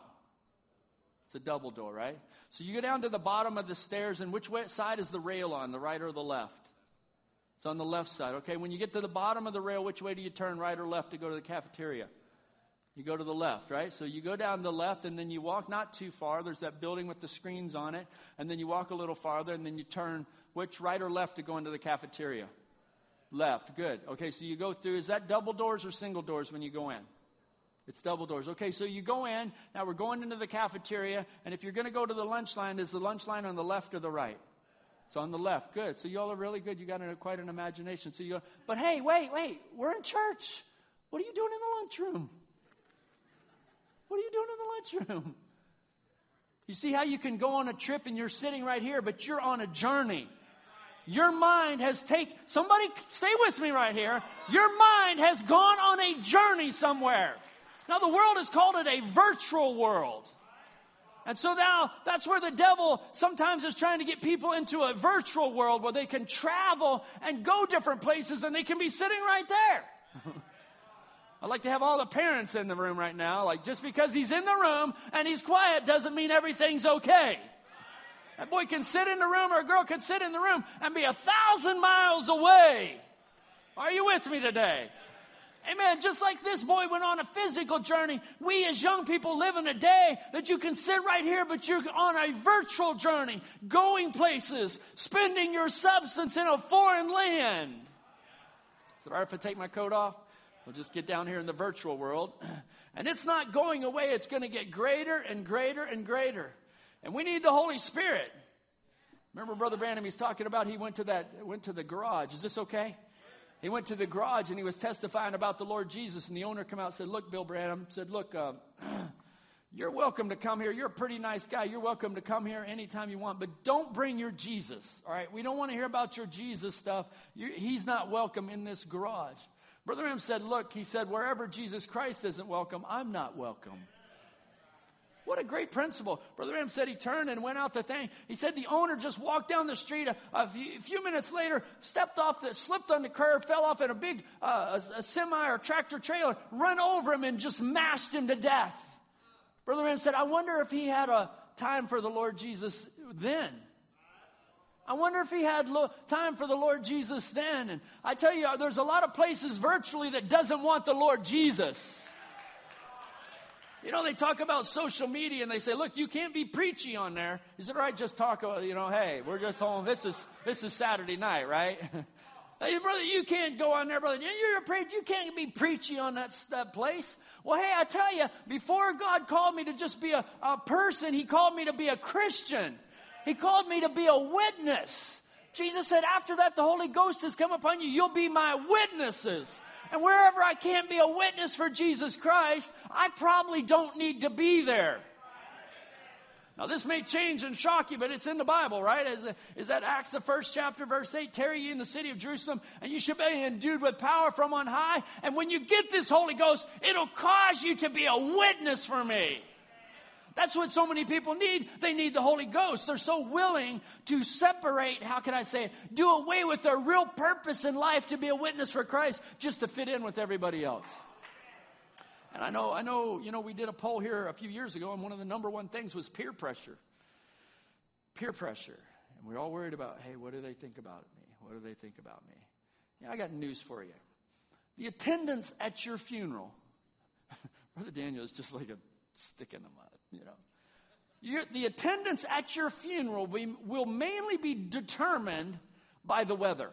It's a double door, right? So you go down to the bottom of the stairs, and which side is the rail on, the right or the left? It's on the left side. Okay, when you get to the bottom of the rail, which way do you turn, right or left, to go to the cafeteria? You go to the left, right? So you go down the left, and then you walk not too far. There's that building with the screens on it. And then you walk a little farther, and then you turn which right or left to go into the cafeteria? Left. Good. Okay, so you go through. Is that double doors or single doors when you go in? It's double doors. Okay, so you go in. Now we're going into the cafeteria. And if you're going to go to the lunch line, is the lunch line on the left or the right? It's on the left. Good. So you all are really good. You got quite an imagination. So you go, but hey, wait. We're in church. What are you doing in the lunchroom? What are you doing in the lunchroom? You see how you can go on a trip and you're sitting right here, but you're on a journey. Your mind has somebody stay with me right here. Your mind has gone on a journey somewhere. Now the world has called it a virtual world. And so now that's where the devil sometimes is trying to get people into a virtual world where they can travel and go different places and they can be sitting right there. I'd like to have all the parents in the room right now. Like, just because he's in the room and he's quiet doesn't mean everything's okay. That boy can sit in the room, or a girl can sit in the room and be 1,000 miles away. Are you with me today? Amen. Just like this boy went on a physical journey, we as young people live in a day that you can sit right here, but you're on a virtual journey, going places, spending your substance in a foreign land. Is it all right if I take my coat off? We'll just get down here in the virtual world. And it's not going away. It's going to get greater and greater and greater. And we need the Holy Spirit. Remember Brother Branham, he's talking about he went to the garage. Is this okay? He went to the garage and he was testifying about the Lord Jesus. And the owner came out and said, look, Bill Branham, said, look, you're welcome to come here. You're a pretty nice guy. You're welcome to come here anytime you want. But don't bring your Jesus, all right? We don't want to hear about your Jesus stuff. He's not welcome in this garage. Brother Branham said, look, he said, wherever Jesus Christ isn't welcome, I'm not welcome. What a great principle. Brother Branham said he turned and went out the thing. He said the owner just walked down the street. A few minutes later, slipped on the curb, fell off in a big a semi or tractor trailer, run over him and just mashed him to death. Brother Branham said, I wonder if he had a time for the Lord Jesus then. I wonder if he had time for the Lord Jesus then. And I tell you, there's a lot of places virtually that doesn't want the Lord Jesus. You know, they talk about social media and they say, look, you can't be preachy on there. Is it all right just talk about, hey, we're just home. This is Saturday night, right? Hey, brother, you can't go on there, brother. You're a preacher. You can't be preachy on that place. Well, hey, I tell you, before God called me to just be a person, he called me to be a Christian. He called me to be a witness. Jesus said, after that, the Holy Ghost has come upon you. You'll be my witnesses. And wherever I can't be a witness for Jesus Christ, I probably don't need to be there. Now, this may change and shock you, but it's in the Bible, right? Is that Acts, the 1st chapter, verse 8, tarry ye in the city of Jerusalem, and you shall be endued with power from on high. And when you get this Holy Ghost, it'll cause you to be a witness for me. That's what so many people need. They need the Holy Ghost. They're so willing to separate, do away with their real purpose in life to be a witness for Christ just to fit in with everybody else. And I know, we did a poll here a few years ago, and one of the number one things was peer pressure. Peer pressure. And we're all worried about, hey, what do they think about me? What do they think about me? Yeah, I got news for you. The attendance at your funeral, Brother Daniel is just like a stick in the mud. The attendance at your funeral will mainly be determined by the weather.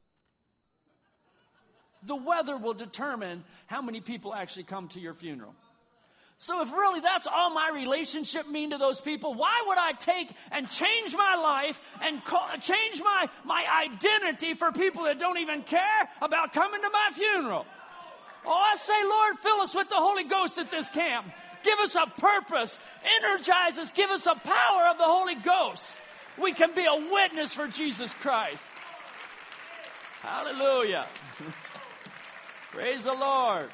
The weather will determine how many people actually come to your funeral. So if really that's all my relationship mean to those people, why would I take and change my life and change my identity for people that don't even care about coming to my funeral? Oh, I say, Lord, fill us with the Holy Ghost at this camp. Give us a purpose. Energize us. Give us a power of the Holy Ghost. We can be a witness for Jesus Christ. Hallelujah. Praise the Lord.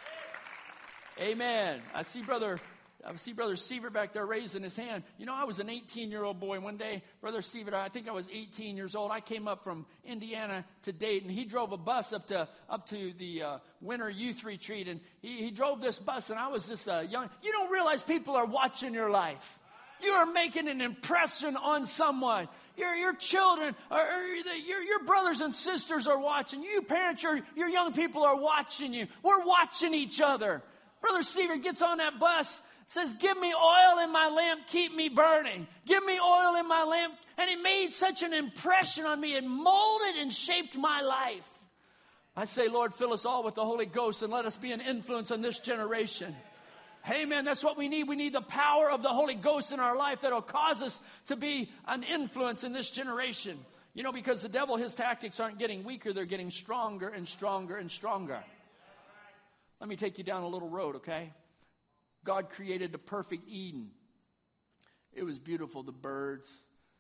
Amen. I see Brother Sievert back there raising his hand. You know, I was an 18-year-old boy. One day, Brother Sievert, I think I was 18 years old. I came up from Indiana to Dayton. He drove a bus up to the winter youth retreat, and he drove this bus, and I was just young. You don't realize people are watching your life. You are making an impression on someone. Your children, your brothers and sisters are watching you. Parents, your young people are watching you. We're watching each other. Brother Sievert gets on that bus, says, give me oil in my lamp, keep me burning. Give me oil in my lamp. And it made such an impression on me. It molded and shaped my life. I say, Lord, fill us all with the Holy Ghost and let us be an influence on this generation. Amen. That's what we need. We need the power of the Holy Ghost in our life that will cause us to be an influence in this generation. You know, because the devil, his tactics aren't getting weaker. They're getting stronger and stronger and stronger. Let me take you down a little road, okay? God created the perfect Eden. It was beautiful. The birds,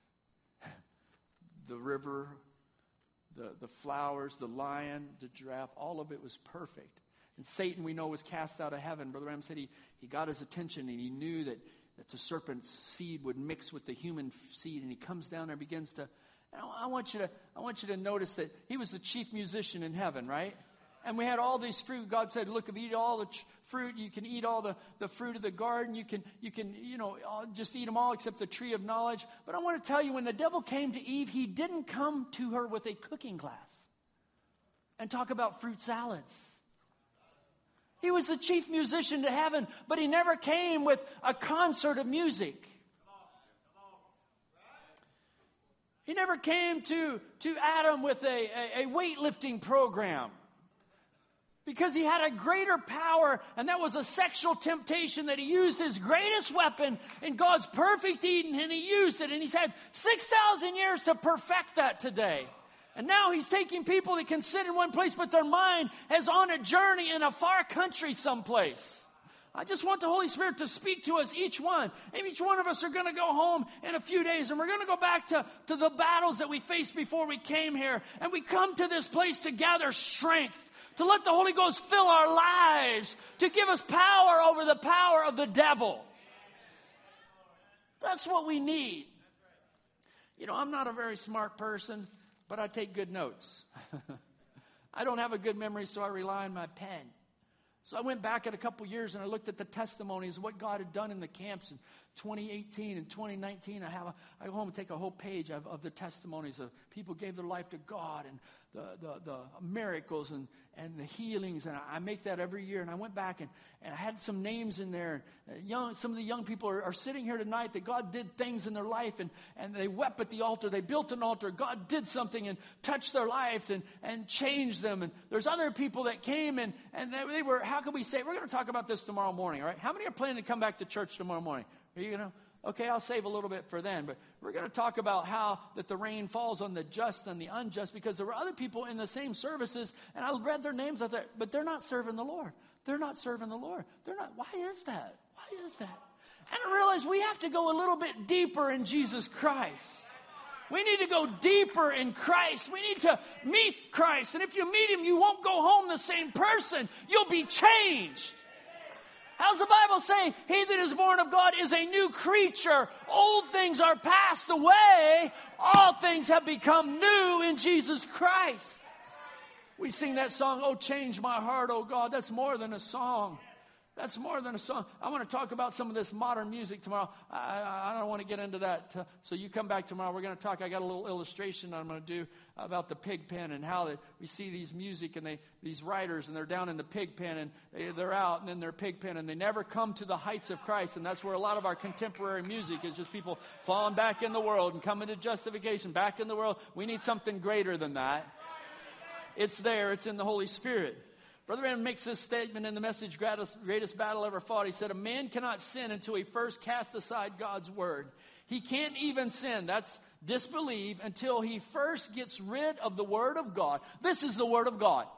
the river, the flowers, the lion, the giraffe, all of it was perfect. And Satan, we know, was cast out of heaven. Brother Ram said he got his attention, and he knew that the serpent's seed would mix with the human seed, and he comes down there and begins to. I want you to notice that he was the chief musician in heaven, right? And we had all these fruit. God said, look, if you eat all the fruit, you can eat all the fruit of the garden. You can just eat them all except the tree of knowledge. But I want to tell you, when the devil came to Eve, he didn't come to her with a cooking class and talk about fruit salads. He was the chief musician to heaven, but he never came with a concert of music. He never came to Adam with a weightlifting program. Because he had a greater power, and that was a sexual temptation that he used his greatest weapon in God's perfect Eden, and he used it, and he's had 6,000 years to perfect that today. And now he's taking people that can sit in one place, but their mind is on a journey in a far country someplace. I just want the Holy Spirit to speak to us, each one. And each one of us are going to go home in a few days, and we're going to go back to the battles that we faced before we came here. And we come to this place to gather strength, to let the Holy Ghost fill our lives, to give us power over the power of the devil. That's what we need. You know, I'm not a very smart person, but I take good notes. I don't have a good memory, so I rely on my pen. So I went back at a couple years and I looked at the testimonies of what God had done in the camps in 2018 and 2019. I go home and take a whole page of the testimonies of people who gave their life to God and the miracles and the healings. And I make that every year. And I went back and I had some names in there. Some of the young people are sitting here tonight that God did things in their life and they wept at the altar. They built an altar. God did something and touched their life and changed them. And there's other people that came and they were, how can we say, we're going to talk about this tomorrow morning, all right? How many are planning to come back to church tomorrow morning? Are you going to? Okay, I'll save a little bit for then. But we're going to talk about how that the rain falls on the just and the unjust, because there were other people in the same services, and I read their names out there, but they're not serving the Lord. They're not serving the Lord. They're not. Why is that? Why is that? And I realize we have to go a little bit deeper in Jesus Christ. We need to go deeper in Christ. We need to meet Christ. And if you meet him, you won't go home the same person. You'll be changed. How's the Bible say? He that is born of God is a new creature. Old things are passed away. All things have become new in Jesus Christ. We sing that song, "Oh, change my heart, oh God." That's more than a song. That's more than a song. I want to talk about some of this modern music tomorrow. I don't want to get into that. So you come back tomorrow. We're going to talk. I got a little illustration I'm going to do about the pig pen and how we see these music and these writers, and they're down in the pig pen and they're out and in their pig pen, and they never come to the heights of Christ. And that's where a lot of our contemporary music is, just people falling back in the world and coming to justification, back in the world. We need something greater than that. It's there. It's in the Holy Spirit. Brother Branham makes this statement in the Message, Greatest Battle Ever Fought. He said, a man cannot sin until he first casts aside God's word. He can't even sin, that's disbelieve, until he first gets rid of the word of God. This is the word of God.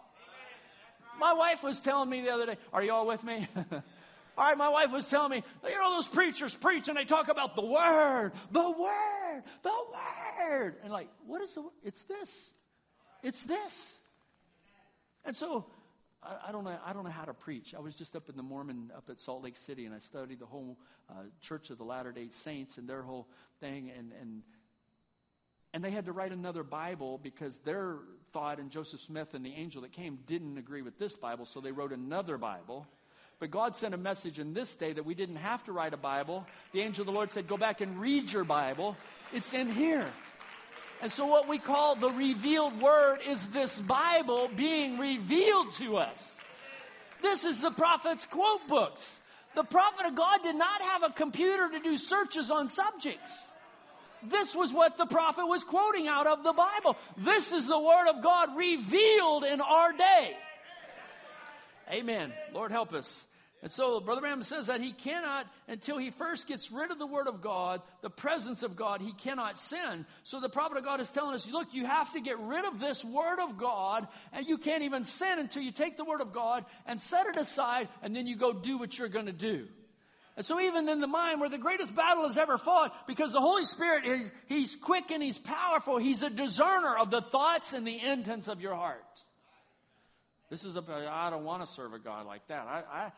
My wife was telling me the other day, are you all with me? All right, my wife was telling me, you know, those preachers preach and they talk about the word, the word, the word. And like, what is the word? It's this. It's this. And so, I don't know how to preach. I was just up in the Mormon, up at Salt Lake City, and I studied the whole Church of the Latter-day Saints and their whole thing, and they had to write another Bible because their thought, and Joseph Smith and the angel that came didn't agree with this Bible, so they wrote another Bible. But God sent a message in this day that we didn't have to write a Bible. The angel of the Lord said, go back and read your Bible. It's in here. And so what we call the revealed word is this Bible being revealed to us. This is the prophet's quote books. The prophet of God did not have a computer to do searches on subjects. This was what the prophet was quoting out of the Bible. This is the word of God revealed in our day. Amen. Lord help us. And so Brother Branham says that he cannot, until he first gets rid of the word of God, the presence of God, he cannot sin. So the prophet of God is telling us, look, you have to get rid of this word of God, and you can't even sin until you take the word of God and set it aside, and then you go do what you're going to do. And so even in the mind where the greatest battle is ever fought, because the Holy Spirit, he's quick and he's powerful. He's a discerner of the thoughts and the intents of your heart. I don't want to serve a God like that.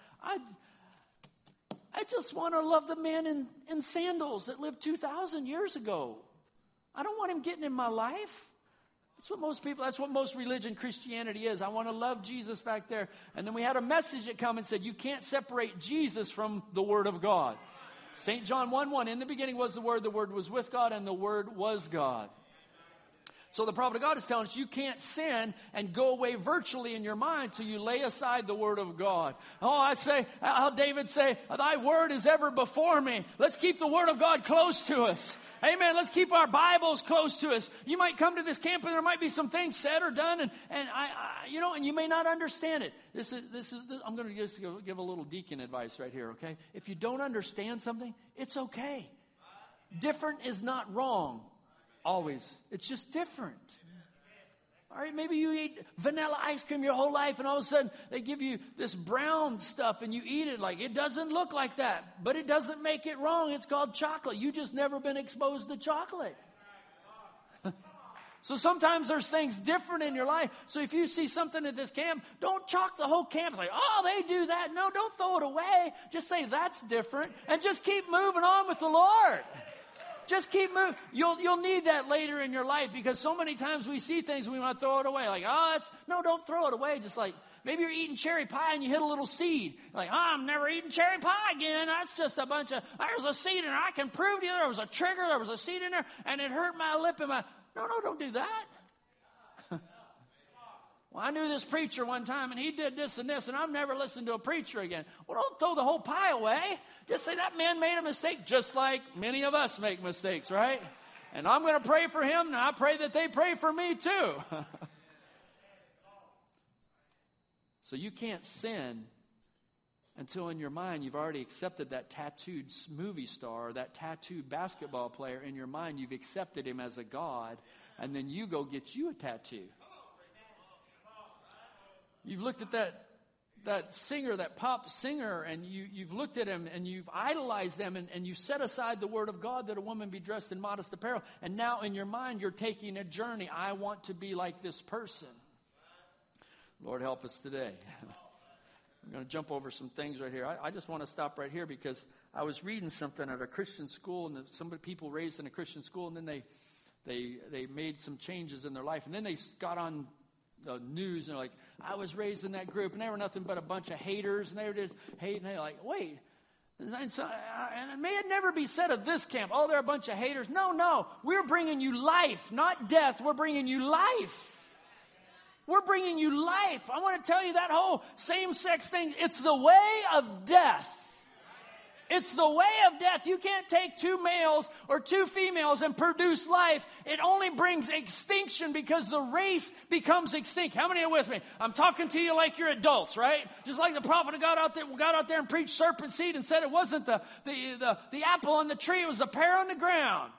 I just want to love the man in sandals that lived 2,000 years ago. I don't want him getting in my life. That's what most religion, Christianity is. I want to love Jesus back there. And then we had a message that come and said, you can't separate Jesus from the Word of God. St. John 1:1, in the beginning was the Word was with God, and the Word was God. So the prophet of God is telling us you can't sin and go away virtually in your mind till you lay aside the word of God. How David say, thy word is ever before me. Let's keep the word of God close to us. Amen. Let's keep our Bibles close to us. You might come to this camp and there might be some things said or done, and you may not understand it. I'm going to just give a little deacon advice right here, okay? If you don't understand something, it's okay. Different is not wrong. Always. It's just different. All right, maybe you eat vanilla ice cream your whole life and all of a sudden they give you this brown stuff and you eat it like it doesn't look like that, but it doesn't make it wrong. It's called chocolate. You just never been exposed to chocolate. So sometimes there's things different in your life. So if you see something at this camp, don't chalk the whole camp like, oh, they do that. No, don't throw it away. Just say that's different and just keep moving on with the Lord. Just keep moving. You'll need that later in your life because so many times we see things and we want to throw it away. Like, don't throw it away. Just like maybe you're eating cherry pie and you hit a little seed. Like, I'm never eating cherry pie again. That's just there's a seed in there. I can prove to you there was a trigger, there was a seed in there, and it hurt my lip and No, don't do that. Well, I knew this preacher one time, and he did this and this, and I've never listened to a preacher again. Well, don't throw the whole pie away. Just say that man made a mistake, just like many of us make mistakes, right? And I'm going to pray for him, and I pray that they pray for me too. So you can't sin until in your mind you've already accepted that tattooed movie star, that tattooed basketball player in your mind. You've accepted him as a God, and then you go get you a tattoo. You've looked at that singer, that pop singer, and you've looked at him and you've idolized them, and you set aside the word of God that a woman be dressed in modest apparel. And now in your mind you're taking a journey. I want to be like this person. Lord help us today. I'm going to jump over some things right here. I just want to stop right here because I was reading something at a Christian school, and some people raised in a Christian school, and then they made some changes in their life, and then they got on the news, and they're like, I was raised in that group, and they were nothing but a bunch of haters, and they were just hating. They're like, wait, and it may never be said of this camp, oh, they're a bunch of haters. No, we're bringing you life, not death. We're bringing you life. We're bringing you life. I want to tell you that whole same-sex thing, it's the way of death. It's the way of death. You can't take two males or two females and produce life. It only brings extinction because the race becomes extinct. How many are with me? I'm talking to you like you're adults, right? Just like the prophet got out there and preached serpent seed and said it wasn't the apple on the tree, it was the pear on the ground.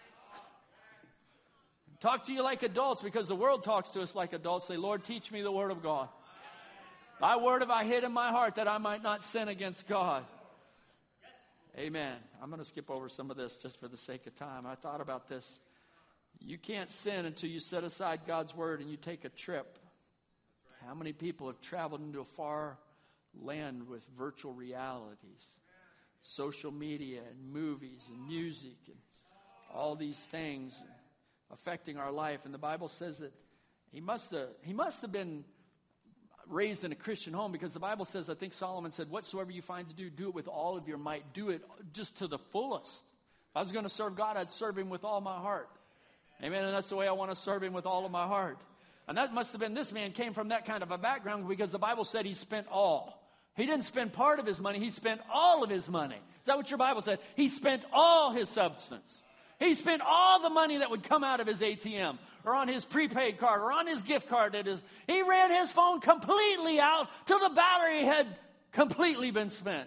Talk to you like adults because the world talks to us like adults. Say, Lord, teach me the word of God. Thy word have I hid in my heart that I might not sin against God. Amen. I'm going to skip over some of this just for the sake of time. I thought about this. You can't sin until you set aside God's word and you take a trip. How many people have traveled into a far land with virtual realities? Social media and movies and music and all these things affecting our life. And the Bible says that he must have been raised in a Christian home, because the Bible says, I think Solomon said, whatsoever you find to do, do it with all of your might. Do it just to the fullest. If I was going to serve God, I'd serve him with all my heart. Amen. And that's the way I want to serve him, with all of my heart. And that must have been, this man came from that kind of a background, because the Bible said he spent all. He didn't spend part of his money. He spent all of his money. Is that what your Bible said? He spent all his substance. He spent all the money that would come out of his ATM or on his prepaid card or on his gift card. He ran his phone completely out till the battery had completely been spent.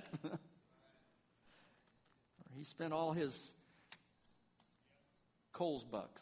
He spent all his Kohl's bucks.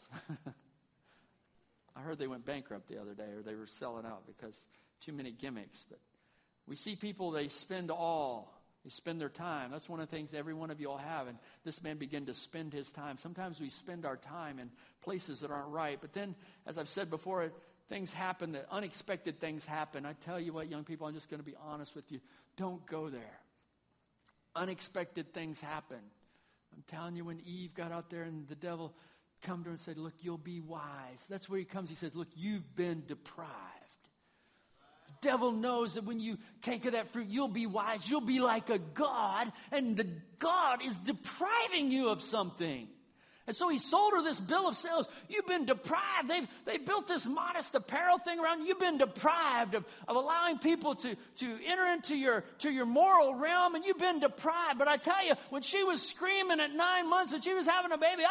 I heard they went bankrupt the other day, or they were selling out because too many gimmicks. But we see people, they spend all. They spend their time. That's one of the things every one of you all have. And this man began to spend his time. Sometimes we spend our time in places that aren't right. But then, as I've said before, things happen, unexpected things happen. I tell you what, young people, I'm just going to be honest with you. Don't go there. Unexpected things happen. I'm telling you, when Eve got out there and the devil come to her and said, look, you'll be wise. That's where he comes. He says, look, you've been deprived. The devil knows that when you take of that fruit, you'll be wise. You'll be like a god, and the God is depriving you of something. And so he sold her this bill of sales. You've been deprived. They've built this modest apparel thing around you. You've been deprived of allowing people to enter into your moral realm, and you've been deprived. But I tell you, when she was screaming at 9 months that she was having a baby,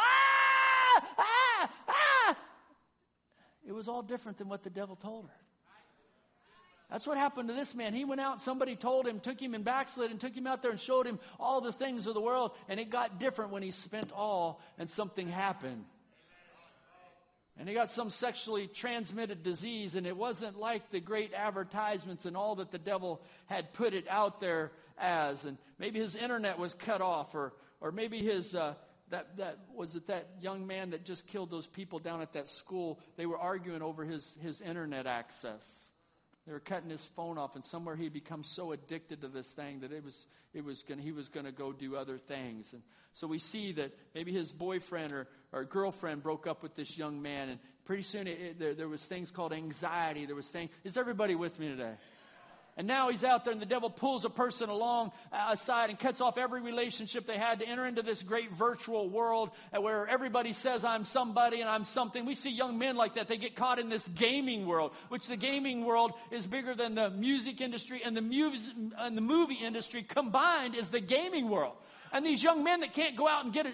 it was all different than what the devil told her. That's what happened to this man. He went out, somebody told him, took him and backslid, and took him out there and showed him all the things of the world. And it got different when he spent all and something happened. And he got some sexually transmitted disease, and it wasn't like the great advertisements and all that the devil had put it out there as. And maybe his internet was cut off, or maybe his... that young man that just killed those people down at that school. They were arguing over his internet access. They were cutting his phone off, and somewhere he'd become so addicted to this thing that he was going to go do other things. And so we see that maybe his boyfriend or girlfriend broke up with this young man, and pretty soon there was things called anxiety. There was things. Is everybody with me today? And now he's out there, and the devil pulls a person along aside and cuts off every relationship they had to enter into this great virtual world where everybody says, I'm somebody and I'm something. We see young men like that. They get caught in this gaming world, which the gaming world is bigger than the music industry, and the movie industry combined is the gaming world. And these young men that can't go out and get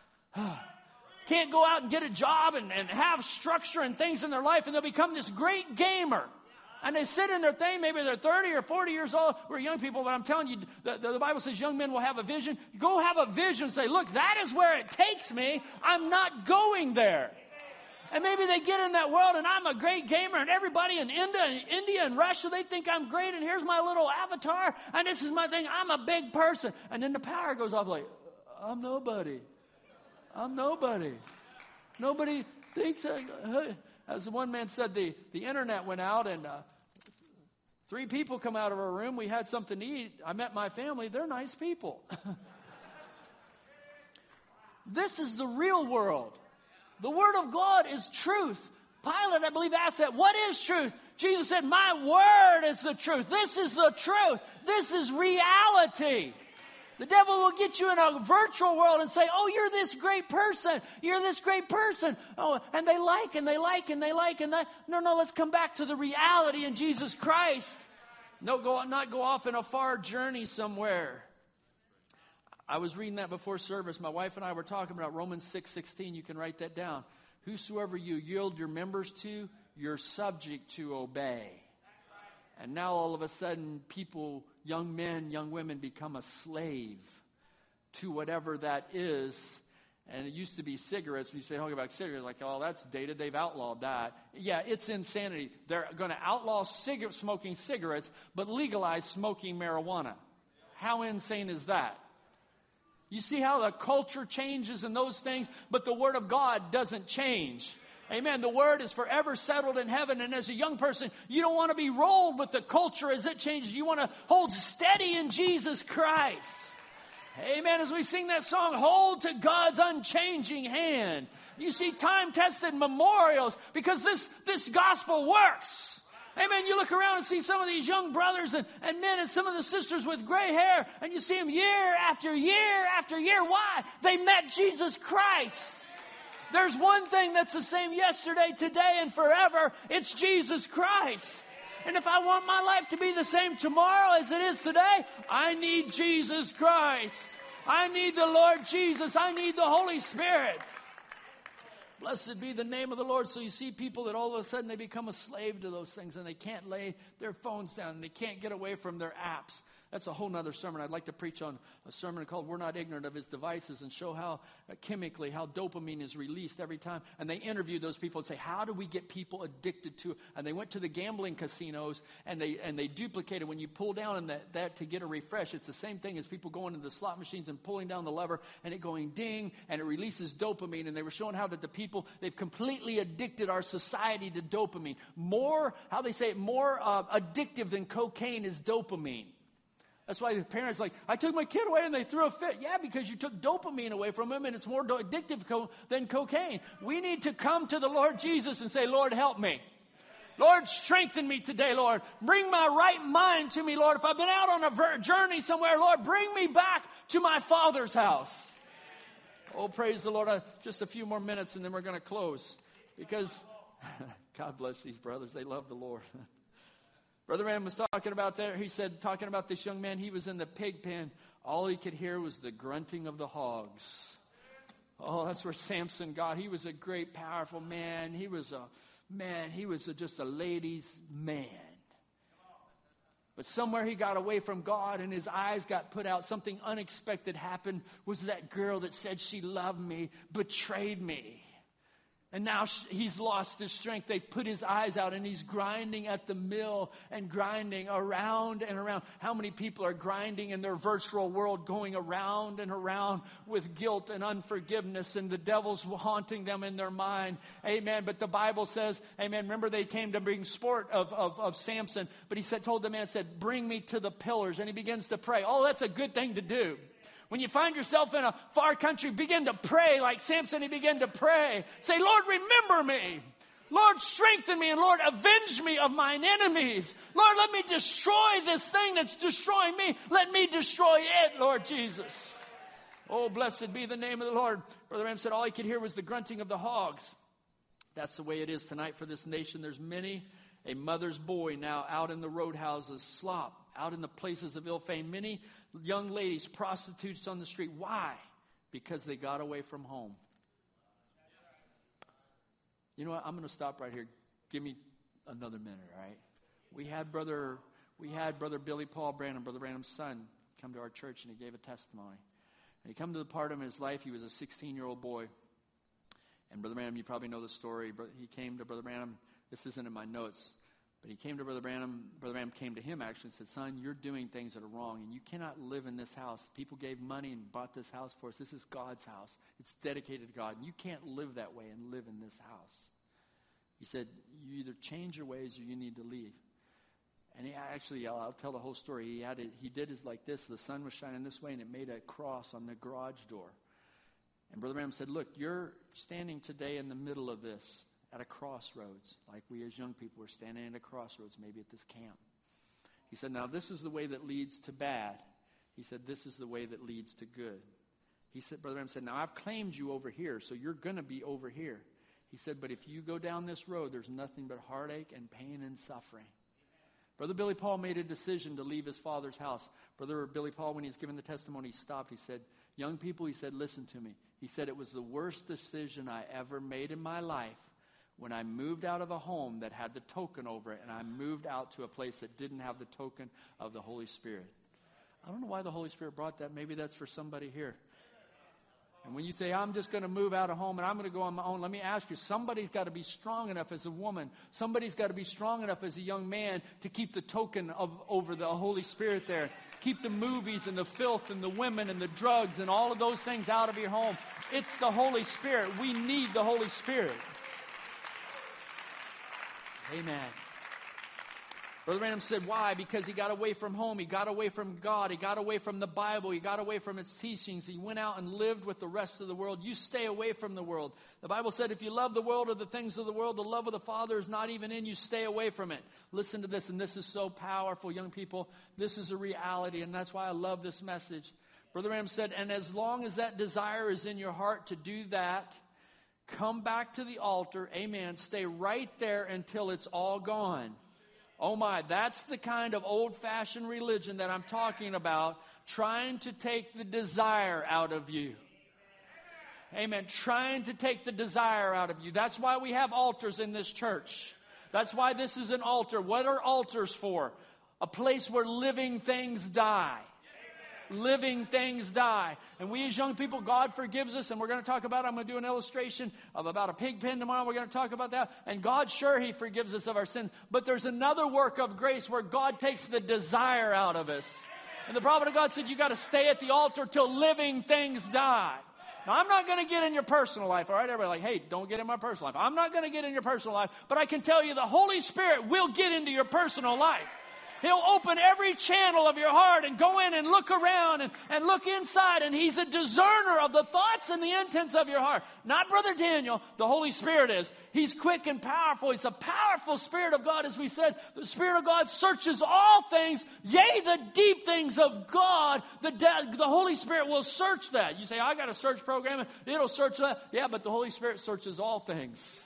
a job and have structure and things in their life, and they'll become this great gamer. And they sit in their thing, maybe they're 30 or 40 years old. We're young people, but I'm telling you, the Bible says young men will have a vision. Go have a vision. Say, look, that is where it takes me. I'm not going there. And maybe they get in that world, and I'm a great gamer, and everybody in India and Russia, they think I'm great, and here's my little avatar, and this is my thing. I'm a big person. And then the power goes off like, I'm nobody. I'm nobody. Nobody thinks... As the one man said, the internet went out, and 3 people come out of our room. We had something to eat. I met my family. They're nice people. This is the real world. The Word of God is truth. Pilate, I believe, asked that, what is truth? Jesus said, my Word is the truth. This is the truth. This is reality. The devil will get you in a virtual world and say, oh, you're this great person. You're this great person. Oh, and they like. No, let's come back to the reality in Jesus Christ. Not go off in a far journey somewhere. I was reading that before service. My wife and I were talking about Romans 6:16. You can write that down. Whosoever you yield your members to, you're subject to obey. And now all of a sudden, people, young men, young women, become a slave to whatever that is. And it used to be cigarettes. We say, talk about cigarettes, like, oh, that's dated. They've outlawed that. Yeah, it's insanity. They're going to outlaw smoking cigarettes, but legalize smoking marijuana. How insane is that? You see how the culture changes and those things, but the Word of God doesn't change. Amen. The Word is forever settled in heaven. And as a young person, you don't want to be rolled with the culture as it changes. You want to hold steady in Jesus Christ. Amen. As we sing that song, hold to God's unchanging hand. You see time-tested memorials because this gospel works. Amen. You look around and see some of these young brothers and men and some of the sisters with gray hair, and you see them year after year after year. Why? They met Jesus Christ. There's one thing that's the same yesterday, today, and forever. It's Jesus Christ. And if I want my life to be the same tomorrow as it is today, I need Jesus Christ. I need the Lord Jesus. I need the Holy Spirit. Blessed be the name of the Lord. So you see people that all of a sudden they become a slave to those things and they can't lay their phones down and they can't get away from their apps. That's a whole nother sermon. I'd like to preach on a sermon called We're Not Ignorant of His Devices and show how chemically, how dopamine is released every time. And they interview those people and say, how do we get people addicted to it? And they went to the gambling casinos and they duplicated. When you pull down on that to get a refresh, it's the same thing as people going into the slot machines and pulling down the lever and it going ding and it releases dopamine. And they were showing how that the people, they've completely addicted our society to dopamine. More addictive than cocaine is dopamine. That's why the parents like, I took my kid away and they threw a fit. Yeah, because you took dopamine away from him and it's more addictive than cocaine. We need to come to the Lord Jesus and say, Lord, help me. Lord, strengthen me today, Lord. Bring my right mind to me, Lord. If I've been out on a journey somewhere, Lord, bring me back to my Father's house. Oh, praise the Lord. Just a few more minutes and then we're going to close. Because God bless these brothers. They love the Lord. Brother Branham was talking about that. He said, talking about this young man, he was in the pig pen. All he could hear was the grunting of the hogs. Oh, that's where Samson got. He was a great, powerful man. He was just a ladies' man. But somewhere he got away from God and his eyes got put out. Something unexpected happened. Was that girl that said she loved me, betrayed me. And now he's lost his strength. They've put his eyes out and he's grinding at the mill and grinding around and around. How many people are grinding in their virtual world, going around and around with guilt and unforgiveness and the devil's haunting them in their mind? Amen. But the Bible says, amen, remember they came to bring sport of Samson. But he told the man, bring me to the pillars. And he begins to pray. Oh, that's a good thing to do. When you find yourself in a far country, begin to pray like Samson. He began to pray. Say, Lord, remember me. Lord, strengthen me. And Lord, avenge me of mine enemies. Lord, let me destroy this thing that's destroying me. Let me destroy it, Lord Jesus. Oh, blessed be the name of the Lord. Brother Ram said all he could hear was the grunting of the hogs. That's the way it is tonight for this nation. There's many a mother's boy now out in the roadhouses, slop, out in the places of ill fame. Many young ladies, prostitutes on the street. Why? Because they got away from home. You know what? I'm going to stop right here. Give me another minute, all right? We had brother Billy Paul Branham, Brother Branham's son, come to our church and he gave a testimony. And he come to the part of his life, he was a 16-year-old boy. And Brother Branham, you probably know the story. He came to Brother Branham. This isn't in my notes. But he came to Brother Branham. Brother Branham came to him actually and said, son, you're doing things that are wrong, and you cannot live in this house. People gave money and bought this house for us. This is God's house. It's dedicated to God, and you can't live that way and live in this house. He said, you either change your ways or you need to leave. And I'll tell the whole story. He did it like this. The sun was shining this way, and it made a cross on the garage door. And Brother Branham said, look, you're standing today in the middle of this. At a crossroads, like we as young people were standing at a crossroads, maybe at this camp. He said, now this is the way that leads to bad. He said, this is the way that leads to good. He said, Brother Branham said, now I've claimed you over here, so you're going to be over here. He said, but if you go down this road, there's nothing but heartache and pain and suffering. Brother Billy Paul made a decision to leave his father's house. Brother Billy Paul, when he was giving the testimony, he stopped. He said, young people, he said, listen to me. He said, it was the worst decision I ever made in my life when I moved out of a home that had the token over it, and I moved out to a place that didn't have the token of the Holy Spirit. I don't know why the Holy Spirit brought that. Maybe that's for somebody here. And when you say, I'm just going to move out of home and I'm going to go on my own, let me ask you, somebody's got to be strong enough as a woman. Somebody's got to be strong enough as a young man to keep the token over the Holy Spirit there. Keep the movies and the filth and the women and the drugs and all of those things out of your home. It's the Holy Spirit. We need the Holy Spirit. Amen. Brother Branham said, why? Because he got away from home. He got away from God. He got away from the Bible. He got away from its teachings. He went out and lived with the rest of the world. You stay away from the world. The Bible said, if you love the world or the things of the world, the love of the Father is not even in you. Stay away from it. Listen to this, and this is so powerful, young people. This is a reality, and that's why I love this message. Brother Branham said, and as long as that desire is in your heart to do that, come back to the altar. Amen. Stay right there until it's all gone. Oh my, that's the kind of old-fashioned religion that I'm talking about, trying to take the desire out of you. Amen. Trying to take the desire out of you. That's why we have altars in this church. That's why this is an altar. What are altars for? A place where living things die. Living things die. And we as young people, God forgives us, and we're going to talk about it. I'm going to do an illustration about a pig pen tomorrow. We're going to talk about that. And God, sure, He forgives us of our sins. But there's another work of grace where God takes the desire out of us. And the prophet of God said, you got to stay at the altar till living things die. Now, I'm not going to get in your personal life, all right? Everybody like, hey, don't get in my personal life. I'm not going to get in your personal life. But I can tell you the Holy Spirit will get into your personal life. He'll open every channel of your heart and go in and look around and look inside. And He's a discerner of the thoughts and the intents of your heart. Not Brother Daniel, the Holy Spirit is. He's quick and powerful. He's a powerful Spirit of God. As we said, the Spirit of God searches all things, yea, the deep things of God. The Holy Spirit will search that. You say, I got a search program, and it'll search that. Yeah, but the Holy Spirit searches all things.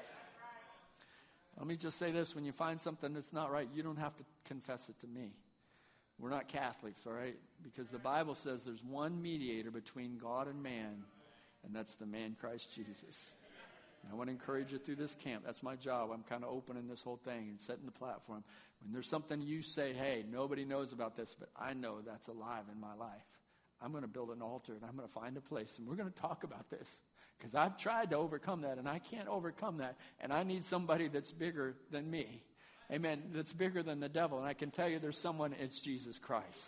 Let me just say this. When you find something that's not right, you don't have to confess it to me. We're not Catholics, all right? Because the Bible says there's one mediator between God and man, and that's the man Christ Jesus. And I want to encourage you through this camp. That's my job. I'm kind of opening this whole thing and setting the platform. When there's something you say, hey, nobody knows about this, but I know that's alive in my life. I'm going to build an altar, and I'm going to find a place, and we're going to talk about this. Because I've tried to overcome that, and I can't overcome that. And I need somebody that's bigger than me. Amen. That's bigger than the devil. And I can tell you there's someone, it's Jesus Christ.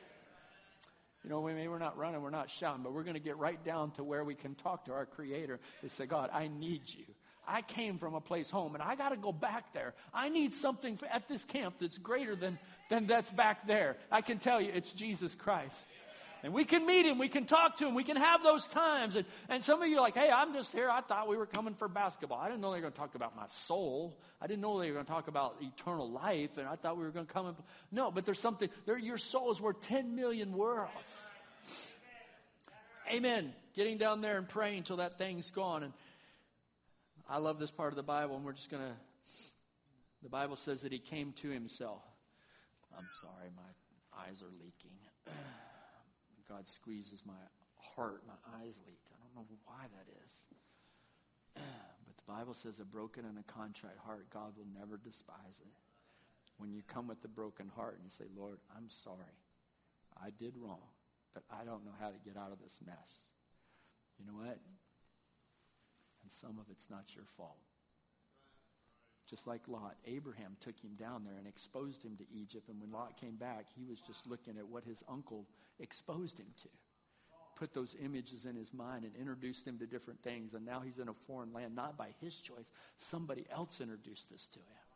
You know, we're not running, we're not shouting, but we're going to get right down to where we can talk to our Creator and say, God, I need you. I came from a place home, and I got to go back there. I need something at this camp that's greater than that's back there. I can tell you it's Jesus Christ. And we can meet Him, we can talk to Him, we can have those times. And some of you are like, hey, I'm just here. I thought we were coming for basketball. I didn't know they were going to talk about my soul. I didn't know they were going to talk about eternal life. And I thought we were going to come. No, but there's something. Your soul is worth 10 million worlds. Amen. Getting down there and praying until that thing's gone. And I love this part of the Bible. And we're just going to, the Bible says that He came to Himself. I'm sorry, my eyes are leaking. God squeezes my heart, my eyes leak. I don't know why that is. But the Bible says a broken and a contrite heart, God will never despise it. When you come with the broken heart and you say, Lord, I'm sorry. I did wrong, but I don't know how to get out of this mess. You know what? And some of it's not your fault. Just like Lot, Abraham took him down there and exposed him to Egypt. And when Lot came back, he was just looking at what his uncle exposed him to. Put those images in his mind and introduced him to different things. And now he's in a foreign land, not by his choice. Somebody else introduced this to him.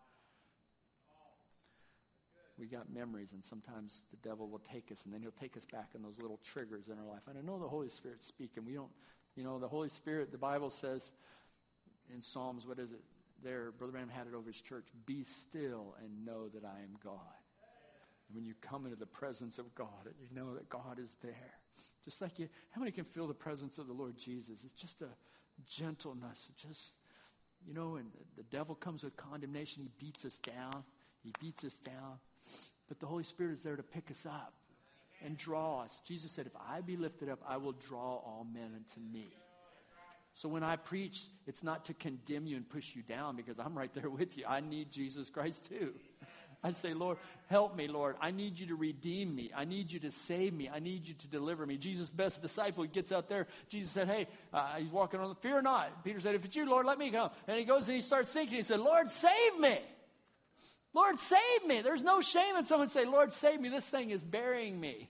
We got memories, and sometimes the devil will take us, and then he'll take us back on those little triggers in our life. And I know the Holy Spirit's speaking. We don't, the Holy Spirit, the Bible says in Psalms, what is it? There, Brother Branham had it over his church. Be still and know that I am God. And when you come into the presence of God, and you know that God is there. Just like how many can feel the presence of the Lord Jesus? It's just a gentleness. And the devil comes with condemnation. He beats us down. But the Holy Spirit is there to pick us up and draw us. Jesus said, if I be lifted up, I will draw all men unto me. So when I preach, it's not to condemn you and push you down, because I'm right there with you. I need Jesus Christ too. I say, Lord, help me, Lord. I need you to redeem me. I need you to save me. I need you to deliver me. Jesus' best disciple, he gets out there. Jesus said, hey, he's walking on, fear not. Peter said, if it's you, Lord, let me come. And he goes and he starts sinking. He said, Lord, save me. Lord, save me. There's no shame in someone saying, Lord, save me. This thing is burying me.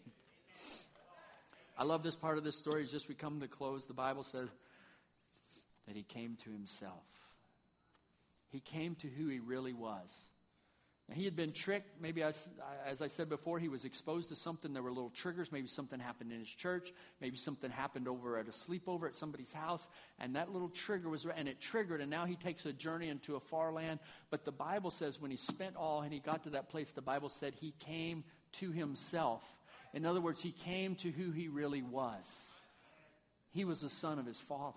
I love this part of this story. As just we come to close, the Bible says that he came to himself. He came to who he really was. Now, he had been tricked. Maybe, as I said before, he was exposed to something. There were little triggers. Maybe something happened in his church. Maybe something happened over at a sleepover at somebody's house. And that little trigger was, and it triggered. And now he takes a journey into a far land. But the Bible says when he spent all and he got to that place, the Bible said he came to himself. In other words, he came to who he really was. He was the son of his Father.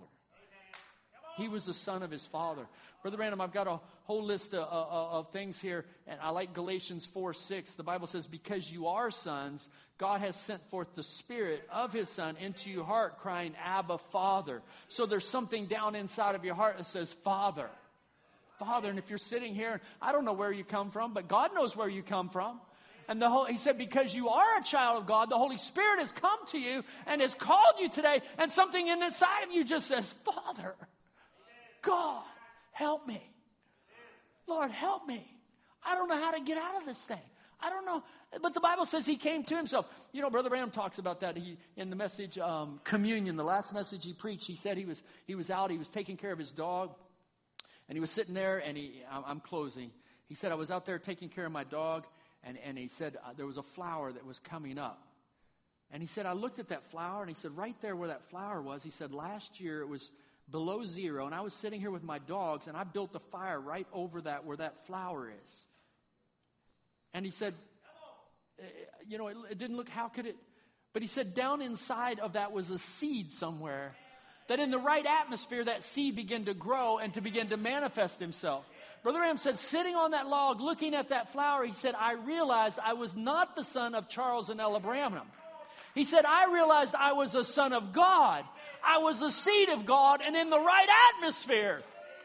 He was the son of his Father. Brother Branham, I've got a whole list of things here, and I like Galatians 4:6. The Bible says, because you are sons, God has sent forth the Spirit of his Son into your heart, crying, Abba, Father. So there's something down inside of your heart that says, Father. Father, and if you're sitting here, I don't know where you come from, but God knows where you come from. And he said, because you are a child of God, the Holy Spirit has come to you and has called you today, and something inside of you just says, Father, God, help me. Lord, help me. I don't know how to get out of this thing. I don't know. But the Bible says he came to himself. You know, Brother Branham talks about that. In the message, Communion, the last message he preached, he said he was out, he was taking care of his dog, and he was sitting there, and I'm closing. He said, I was out there taking care of my dog, and he said there was a flower that was coming up. And he said, I looked at that flower, and he said, right there where that flower was, he said, last year it was below zero, and I was sitting here with my dogs, and I built a fire right over that where that flower is. And he said, you know, it didn't look, how could it? But he said down inside of that was a seed somewhere, that in the right atmosphere, that seed began to grow and to begin to manifest himself. Brother Branham said, sitting on that log, looking at that flower, he said, I realized I was not the son of Charles and Ella Branham. He said, I realized I was a son of God. I was a seed of God, and in the right atmosphere,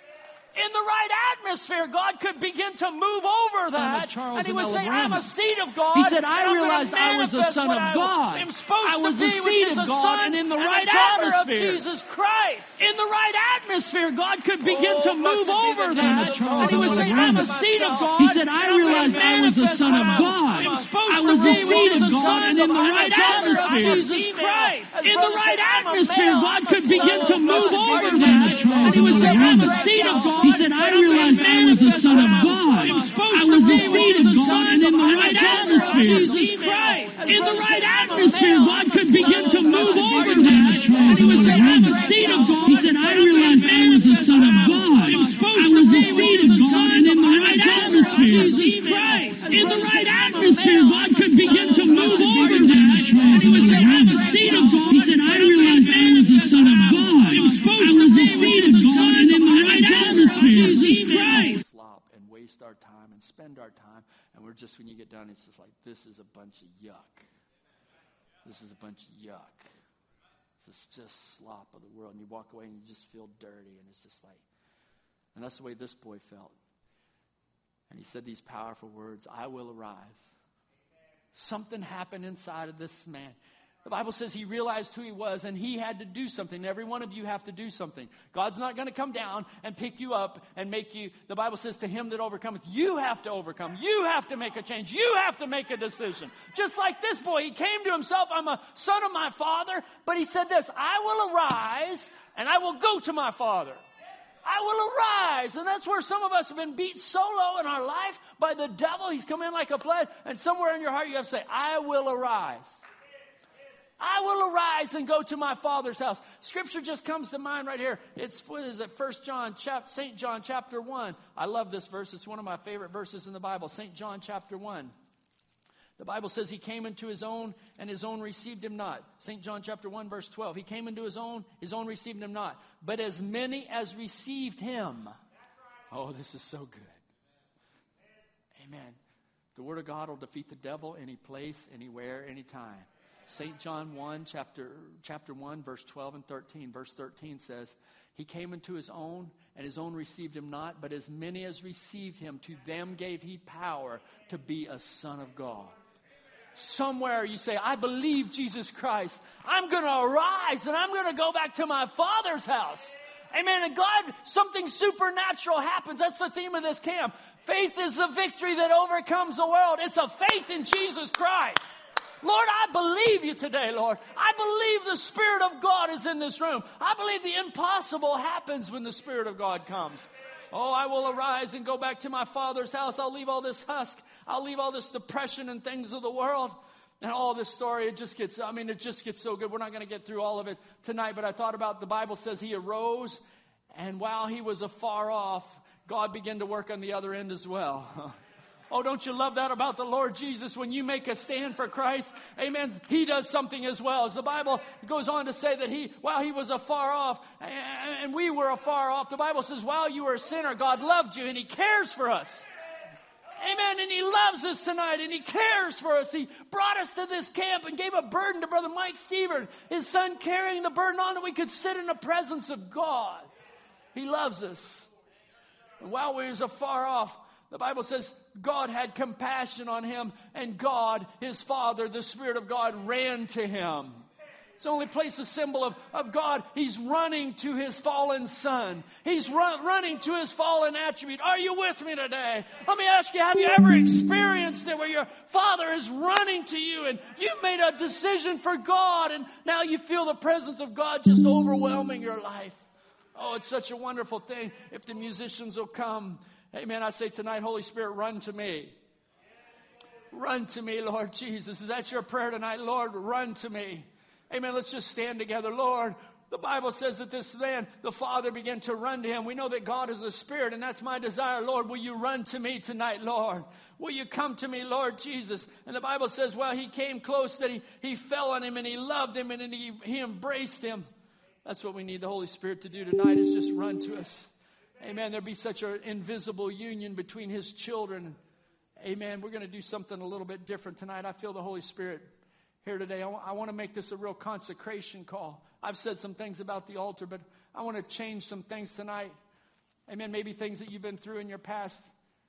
God could begin to move over that. And he would say, I'm a seed of God. He said, I realized I was a son of God. I was a seed of God, and in the right atmosphere, Jesus Christ. In the right atmosphere, God could begin to move over that. And he would say, I'm a seed of God. He said, I realized I was a son of God. I was a seed of God, and in the right atmosphere, Jesus Christ. In the right atmosphere, God could begin to move over that. And he would say, I'm a seed of God. He said, I realized I was a son of God. I was a seed of God, and in the right atmosphere, in the right atmosphere, God could begin to move over that. And he would say, I'm a seed of God. He said, I realized I was a son of God. I was a seed of God, and in the right atmosphere, in the right atmosphere, God could begin to move over that. And he would say, I'm a seed of God. He said, I realized I was a son of God. I was a seed of God, and in the right atmosphere, slop and waste our time and spend our time, and we're just, when you get done, it's just like, this is a bunch of yuck. This is a bunch of yuck. This is just slop of the world, and you walk away and you just feel dirty, and it's just like, and that's the way this boy felt. And he said these powerful words, I will arise. Something happened inside of this man. The Bible says he realized who he was, and he had to do something. Every one of you have to do something. God's not going to come down and pick you up and make you, the Bible says, to him that overcometh, you have to overcome. You have to make a change. You have to make a decision. Just like this boy, he came to himself, I'm a son of my father, but he said this, I will arise and I will go to my father. I will arise. And that's where some of us have been beat so low in our life by the devil. He's come in like a flood, and somewhere in your heart you have to say, I will arise. I will arise and go to my Father's house. Scripture just comes to mind right here. It's, what is it, St. John chapter 1. I love this verse. It's one of my favorite verses in the Bible. St. John chapter 1. The Bible says he came into his own, and his own received him not. St. John chapter 1, verse 12. He came into his own received him not. But as many as received him. Oh, this is so good. Amen. The word of God will defeat the devil any place, anywhere, anytime. St. John 1, chapter 1, verse 12 and 13. Verse 13 says, he came into his own, and his own received him not, but as many as received him, to them gave he power to be a son of God. Somewhere you say, I believe Jesus Christ. I'm going to arise, and I'm going to go back to my Father's house. Amen. And God, something supernatural happens. That's the theme of this camp. Faith is the victory that overcomes the world. It's a faith in Jesus Christ. Lord, I believe you today, Lord. I believe the Spirit of God is in this room. I believe the impossible happens when the Spirit of God comes. Oh, I will arise and go back to my Father's house. I'll leave all this husk. I'll leave all this depression and things of the world. And all this story, it just gets so good. We're not going to get through all of it tonight, but I thought about the Bible says he arose, and while he was afar off, God began to work on the other end as well. Oh, don't you love that about the Lord Jesus? When you make a stand for Christ, amen, he does something as well. As the Bible goes on to say that while he was afar off, and we were afar off, the Bible says, while you were a sinner, God loved you, and he cares for us. Amen, and he loves us tonight, and he cares for us. He brought us to this camp and gave a burden to Brother Mike Sievert, his son carrying the burden on that we could sit in the presence of God. He loves us. And while we was afar off, the Bible says God had compassion on him, and God, his Father, the Spirit of God, ran to him. It's the only place, a symbol of God. He's running to his fallen son. He's running to his fallen attribute. Are you with me today? Let me ask you, have you ever experienced it where your Father is running to you and you've made a decision for God and now you feel the presence of God just overwhelming your life? Oh, it's such a wonderful thing. If the musicians will come, amen, I say tonight, Holy Spirit, run to me. Run to me, Lord Jesus. Is that your prayer tonight? Lord, run to me. Amen. Let's just stand together. Lord, the Bible says that this man, the Father, began to run to him. We know that God is a Spirit, and that's my desire. Lord, will you run to me tonight, Lord? Will you come to me, Lord Jesus? And the Bible says, well, he came close, that he fell on him, and he loved him, and he embraced him. That's what we need the Holy Spirit to do tonight, is just run to us. Amen. There'll be such an invisible union between his children. Amen. We're going to do something a little bit different tonight. I feel the Holy Spirit here today. I want to make this a real consecration call. I've said some things about the altar, but I want to change some things tonight. Amen. Maybe things that you've been through in your past.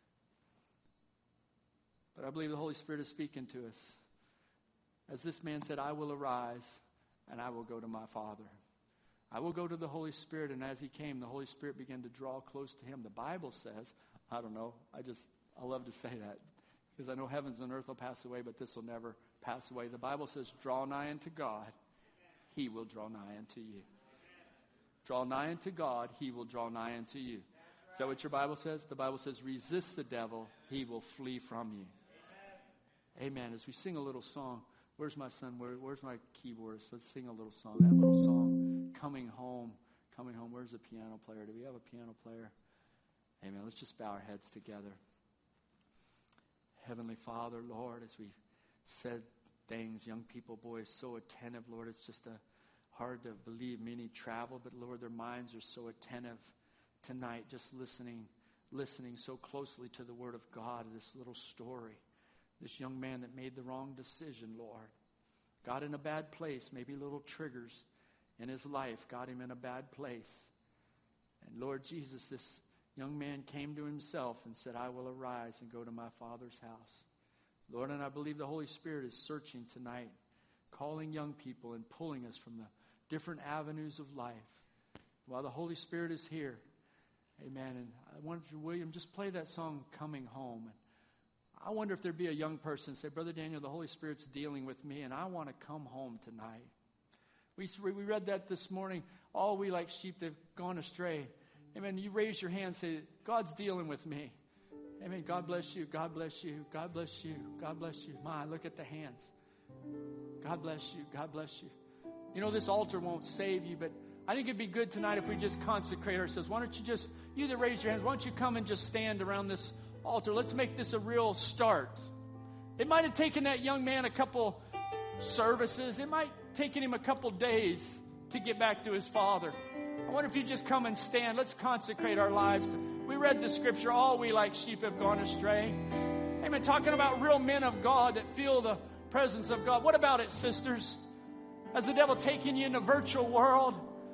But I believe the Holy Spirit is speaking to us. As this man said, I will arise and I will go to my Father. I will go to the Holy Spirit. And as he came, the Holy Spirit began to draw close to him. The Bible says, I don't know, I love to say that, because I know heavens and earth will pass away, but this will never pass away. The Bible says, draw nigh unto God, he will draw nigh unto you. Draw nigh unto God, he will draw nigh unto you. Is that what your Bible says? The Bible says, resist the devil, he will flee from you. Amen. As we sing a little song, where's my son? Where's my keyboardist? Let's sing a little song. That little song, Coming Home. Coming Home. Where's the piano player? Do we have a piano player? Amen. Let's just bow our heads together. Heavenly Father, Lord, as we said things, young people, boys, so attentive, Lord. It's just hard to believe many travel, but Lord, their minds are so attentive tonight, just listening so closely to the Word of God, this little story. This young man that made the wrong decision, Lord, got in a bad place, maybe little triggers in his life, got him in a bad place. And Lord Jesus, this young man came to himself and said, I will arise and go to my Father's house. Lord, and I believe the Holy Spirit is searching tonight, calling young people and pulling us from the different avenues of life. While the Holy Spirit is here, amen. And I wonder, William, just play that song, Coming Home. And I wonder if there'd be a young person say, Brother Daniel, the Holy Spirit's dealing with me, and I want to come home tonight. We read that this morning. All we like sheep, they've gone astray. Amen. You raise your hand and say, God's dealing with me. Amen. God bless you. God bless you. God bless you. God bless you. My, look at the hands. God bless you. God bless you. You know, this altar won't save you, but I think it'd be good tonight if we just consecrate ourselves. Why don't you that raise your hands, why don't you come and just stand around this altar? Let's make this a real start. It might have taken that young man a couple services. It might have taken him a couple days to get back to his Father. I wonder if you just come and stand. Let's consecrate our lives. We read the scripture, all we like sheep have gone astray. Amen. Talking about real men of God that feel the presence of God. What about it, sisters? Has the devil taken you in the virtual world?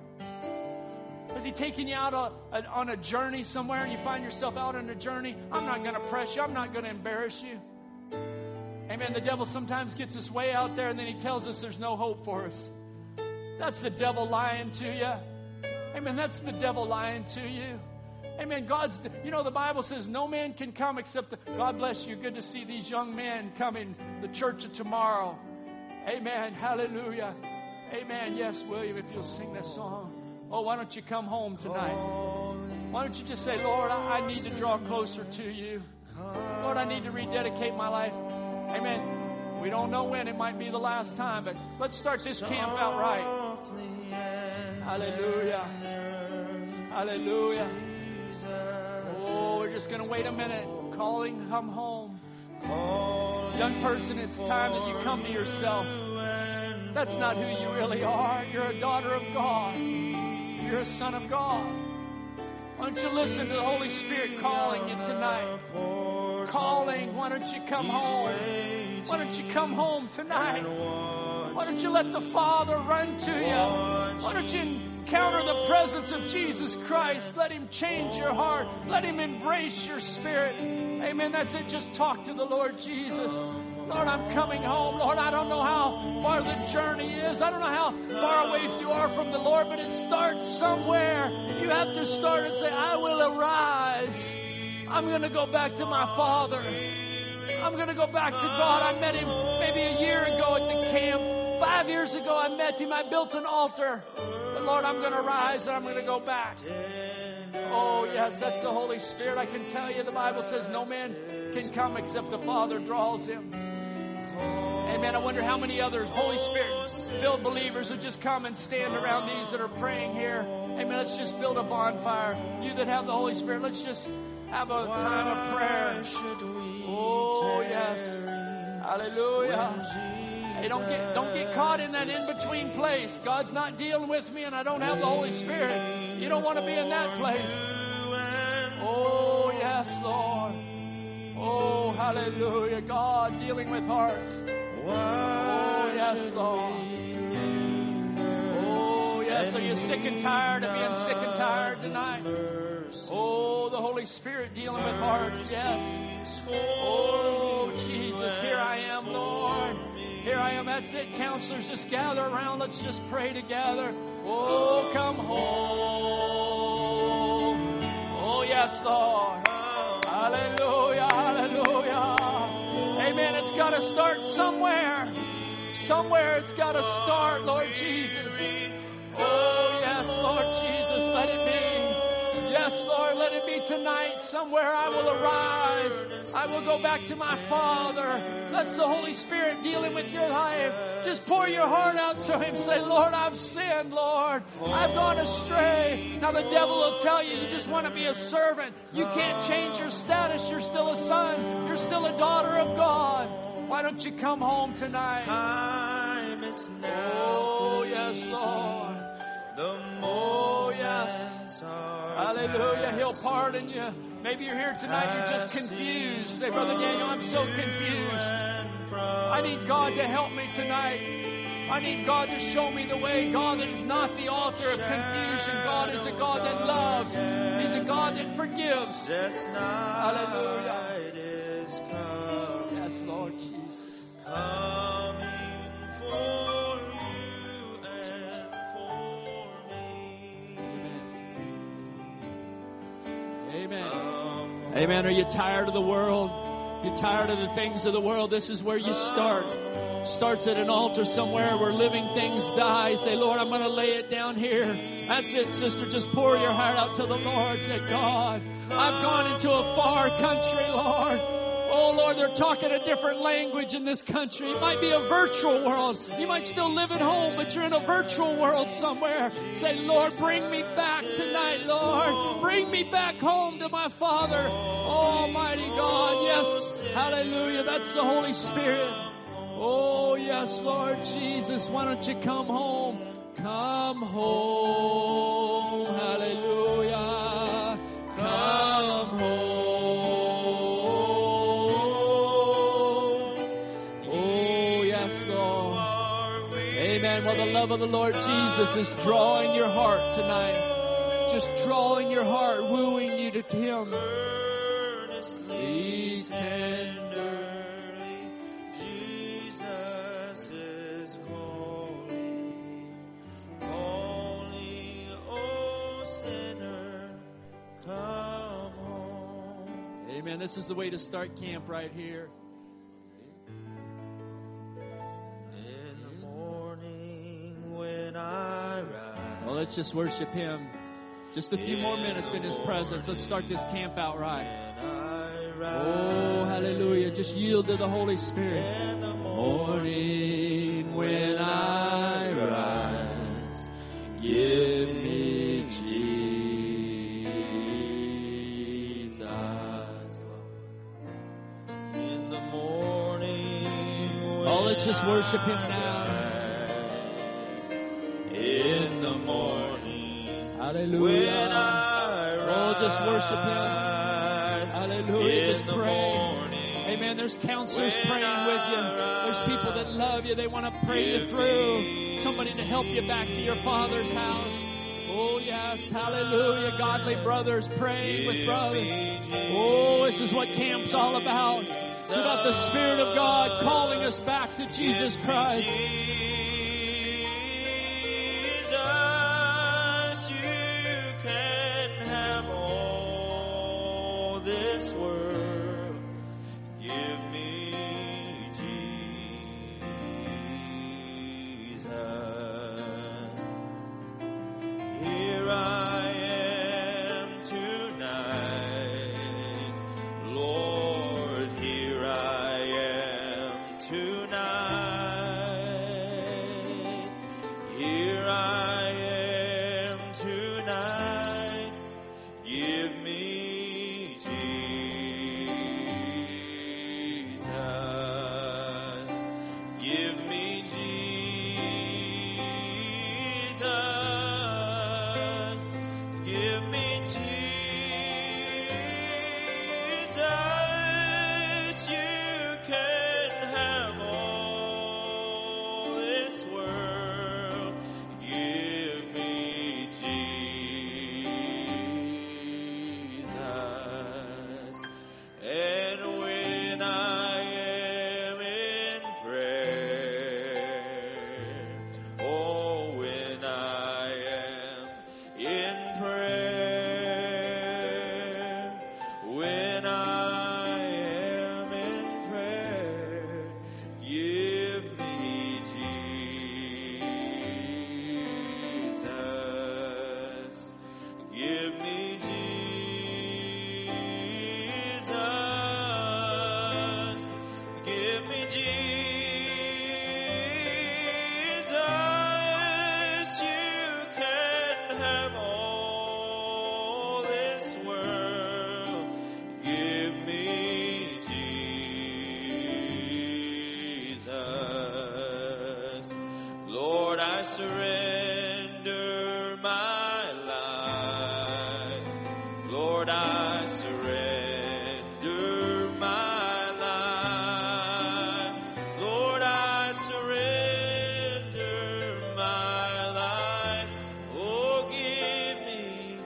Has he taken you out on a journey somewhere and you find yourself out on a journey? I'm not going to press you. I'm not going to embarrass you. Amen. The devil sometimes gets us way out there and then he tells us there's no hope for us. That's the devil lying to you. Amen. That's the devil lying to you. Amen. The Bible says no man can come except God bless you. Good to see these young men coming, the church of tomorrow. Amen. Hallelujah. Amen. Yes, William, if you'll sing that song. Oh, why don't you come home tonight? Why don't you just say, Lord, I need to draw closer to you. Lord, I need to rededicate my life. Amen. We don't know when. It might be the last time, but let's start this camp out right. Hallelujah. Hallelujah. Oh, we're just going to wait a minute. Calling, come home. Young person, it's time that you come to yourself. That's not who you really are. You're a daughter of God. You're a son of God. Why don't you listen to the Holy Spirit calling you tonight? Calling, why don't you come home? Why don't you come home tonight? Why don't you let the Father run to you? Why don't you encounter the presence of Jesus Christ? Let Him change your heart. Let Him embrace your spirit. Amen. That's it. Just talk to the Lord Jesus. Lord, I'm coming home. Lord, I don't know how far the journey is. I don't know how far away you are from the Lord, but it starts somewhere. You have to start and say, I will arise. I'm going to go back to my Father. I'm going to go back to God. I met Him maybe a year ago at the camp. 5 years ago, I met Him. I built an altar. But Lord, I'm going to rise and I'm going to go back. Oh, yes, that's the Holy Spirit. I can tell you the Bible says no man can come except the Father draws him. Amen. I wonder how many other Holy Spirit-filled believers would just come and stand around these that are praying here. Amen. Let's just build a bonfire. You that have the Holy Spirit, let's just have a time of prayer. Oh, yes. Hallelujah. Hey, don't get caught in that in-between place. God's not dealing with me and I don't have the Holy Spirit. You don't want to be in that place. Oh, yes, Lord. Oh, hallelujah. God dealing with hearts. Oh, yes, Lord. Oh, yes. Are you sick and tired of being sick and tired tonight? Oh, the Holy Spirit dealing with hearts. Yes. Oh, Jesus. Here I am, Lord. Here I am. That's it. Counselors, just gather around. Let's just pray together. Oh, come home. Oh, yes, Lord. Hallelujah, hallelujah. Amen. It's got to start somewhere. Somewhere it's got to start, Lord Jesus. Oh, yes, Lord Jesus, let it be. Yes, Lord, let it be tonight. Somewhere I will arise. I will go back to my Father. That's the Holy Spirit dealing with your life. Just pour your heart out to Him. Say, Lord, I've sinned, Lord. I've gone astray. Now the devil will tell you, you just want to be a servant. You can't change your status. You're still a son. You're still a daughter of God. Why don't you come home tonight? Oh, yes, Lord. Oh, yes. Hallelujah. He'll pardon you. Maybe you're here tonight, you're just confused. Say, Brother Daniel, I'm so confused. I need God to help me tonight. I need God to show me the way. God is not the author of confusion. God is a God that loves. He's a God that forgives. Hallelujah. Yes, Lord Jesus. Coming for you and for me. Amen. Amen. Are you tired of the world? You're tired of the things of the world? This is where you start. Starts at an altar somewhere where living things die. Say, Lord, I'm going to lay it down here. That's it, sister. Just pour your heart out to the Lord. Say, God, I've gone into a far country, Lord. Oh, Lord, they're talking a different language in this country. It might be a virtual world. You might still live at home, but you're in a virtual world somewhere. Say, Lord, bring me back tonight, Lord. Bring me back home to my Father. Oh, Almighty God, yes. Hallelujah. That's the Holy Spirit. Oh, yes, Lord Jesus. Why don't you come home? Come home. Hallelujah. Come home. Oh, Well, the love of the Lord Jesus is drawing your heart tonight. Just drawing your heart, wooing you to Him. Earnestly, tenderly, Jesus is calling, calling, oh sinner, come home. Amen. This is the way to start camp right here. In the morning when I rise, Well, let's just worship Him. Just a few more minutes in His presence. Let's start this camp out right. Oh, hallelujah. Just yield to the Holy Spirit. in the Morning when I rise, give me Jesus. in the morning Oh, let's just worship Him now. in the morning Hallelujah. when I rise, Oh, just worship Him. Hallelujah. in Just the pray. morning Amen. There's counselors when praying with you. There's people that love you. They want to pray you Give through. me Somebody to help you back to your Father's house. Oh, yes. Hallelujah. Godly brothers praying with brothers. Oh, this is what camp's all about. It's about the Spirit of God calling us back to Jesus Christ. Jesus, you can have all this world. Give me Jesus. Here I am tonight, Lord. Here I am tonight. Here I am tonight. Give me Jesus. Give me Jesus. Give me Jesus. You can have all this world. Give me Jesus. And when I am in prayer, oh, when I am in prayer, when I am in prayer, give me Jesus. Give me Jesus. Give me Jesus. You can have all this world. Give me Jesus. Lord, I surrender my life. Lord, I surrender my life. Lord, I surrender my life. Oh, give me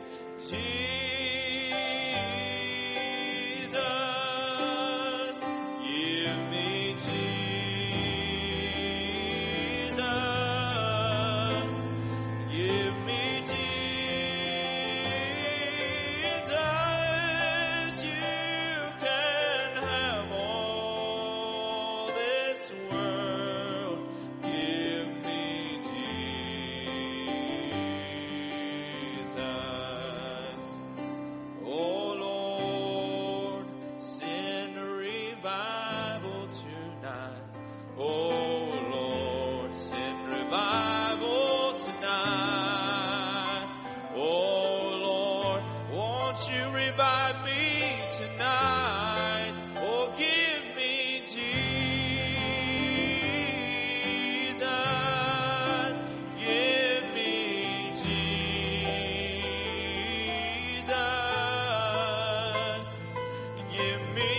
Jesus. Give me Jesus. Give me Jesus. You can have all this world. Give me Jesus. Oh Lord, send revival tonight. Oh Lord, send revival tonight. Oh Lord, won't you revive me tonight? Oh, give me Jesus. Give me Jesus. Give me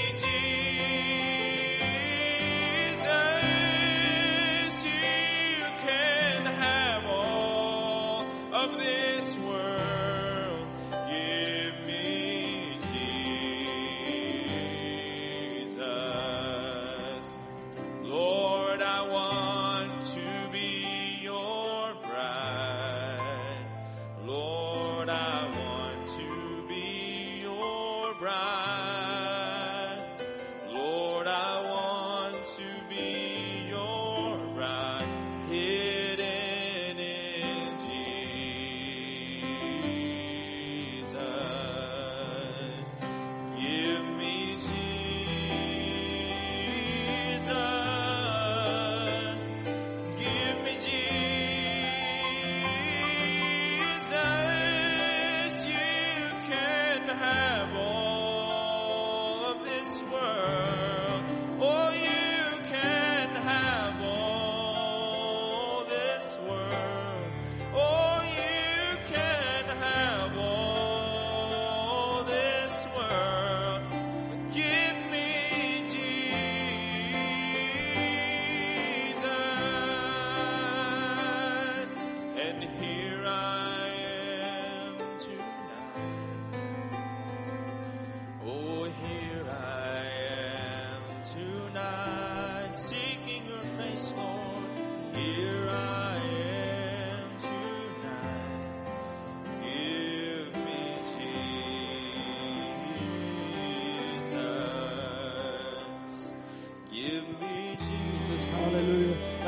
Jesus. You can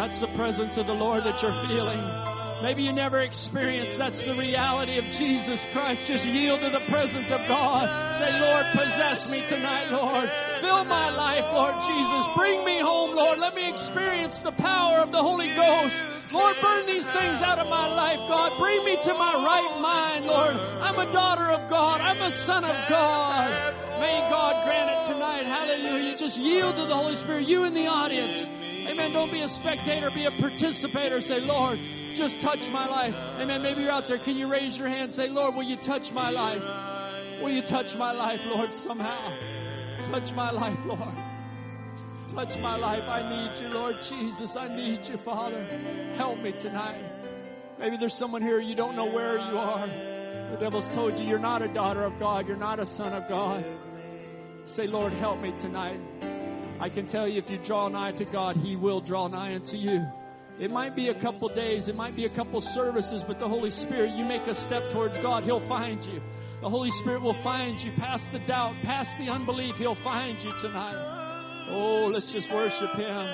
That's the presence of the Lord that you're feeling. Maybe you never experienced. That's the reality of Jesus Christ. Just yield to the presence of God. Say, Lord, possess me tonight, Lord. Fill my life, Lord Jesus. Bring me home, Lord. Let me experience the power of the Holy Ghost. Lord, burn these things out of my life, God. Bring me to my right mind, Lord. I'm a daughter of God. I'm a son of God. May God grant it tonight. Hallelujah. Just yield to the Holy Spirit. You in the audience. Amen. Don't be a spectator. Be a participator. Say, Lord, just touch my life. Amen. Maybe you're out there. Can you raise your hand? Say, Lord, will you touch my life? Will you touch my life, Lord, somehow? Touch my life, Lord. Touch my life. I need you, Lord Jesus. I need you, Father. Help me tonight. Maybe there's someone here, you don't know where you are. The devil's told you you're not a daughter of God. You're not a son of God. Say, Lord, help me tonight. I can tell you, if you draw nigh to God, He will draw nigh unto you. It might be a couple days. It might be a couple services, but the Holy Spirit, you make a step towards God, He'll find you. The Holy Spirit will find you past the doubt, past the unbelief. He'll find you tonight. Oh, let's just worship Him.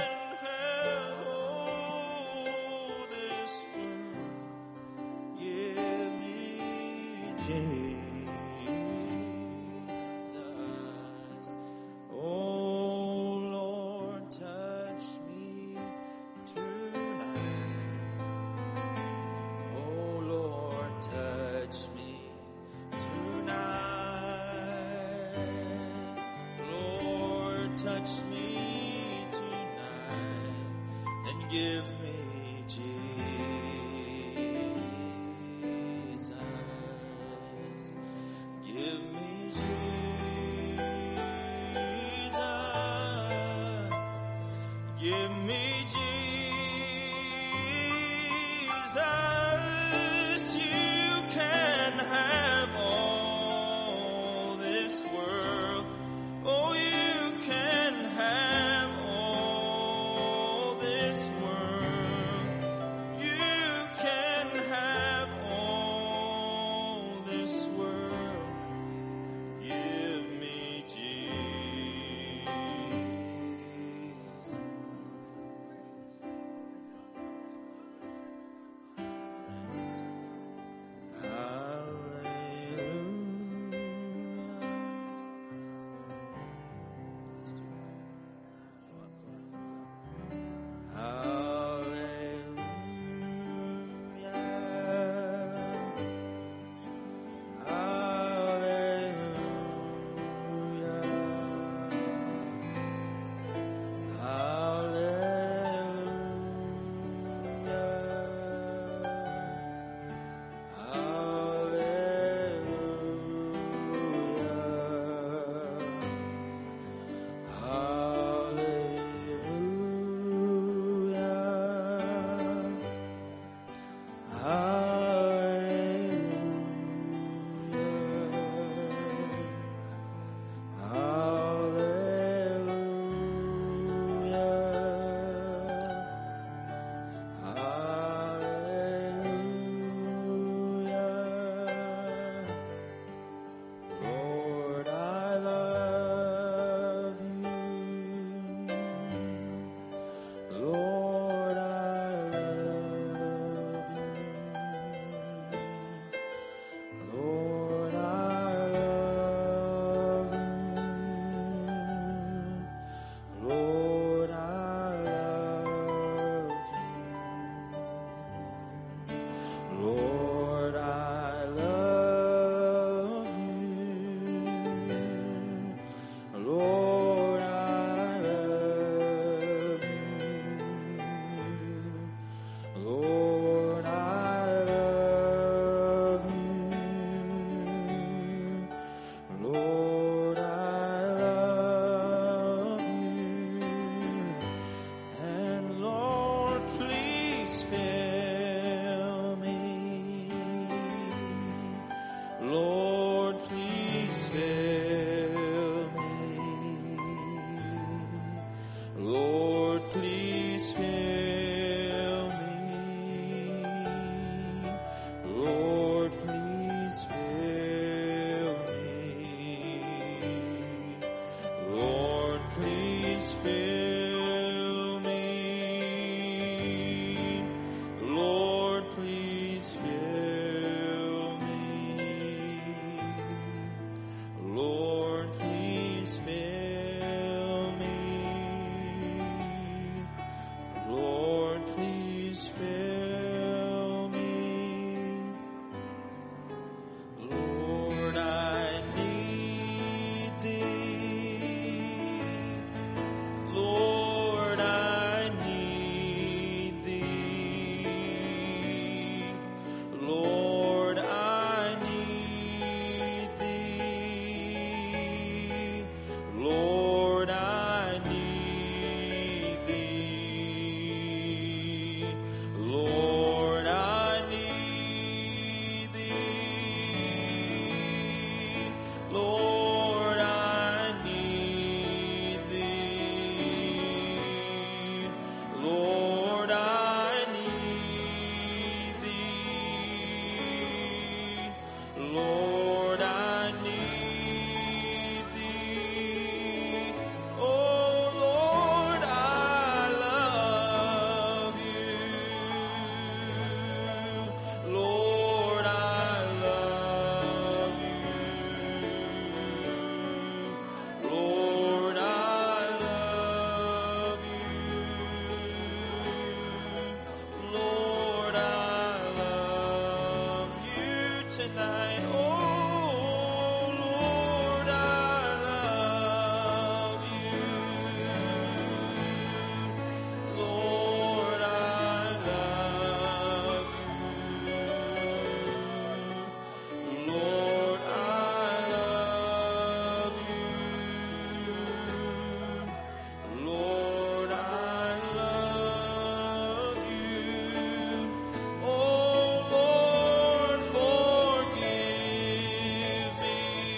Please fill me. Lord, I need thee. Lord, I need thee. Lord, I need thee. Oh, Lord, I love you. Lord, I love you. Lord, I love you. Lord, I love you tonight. Oh, Lord, I love you. Lord, I love you. Lord, I love you. Lord, I love you. Oh, Lord, forgive me.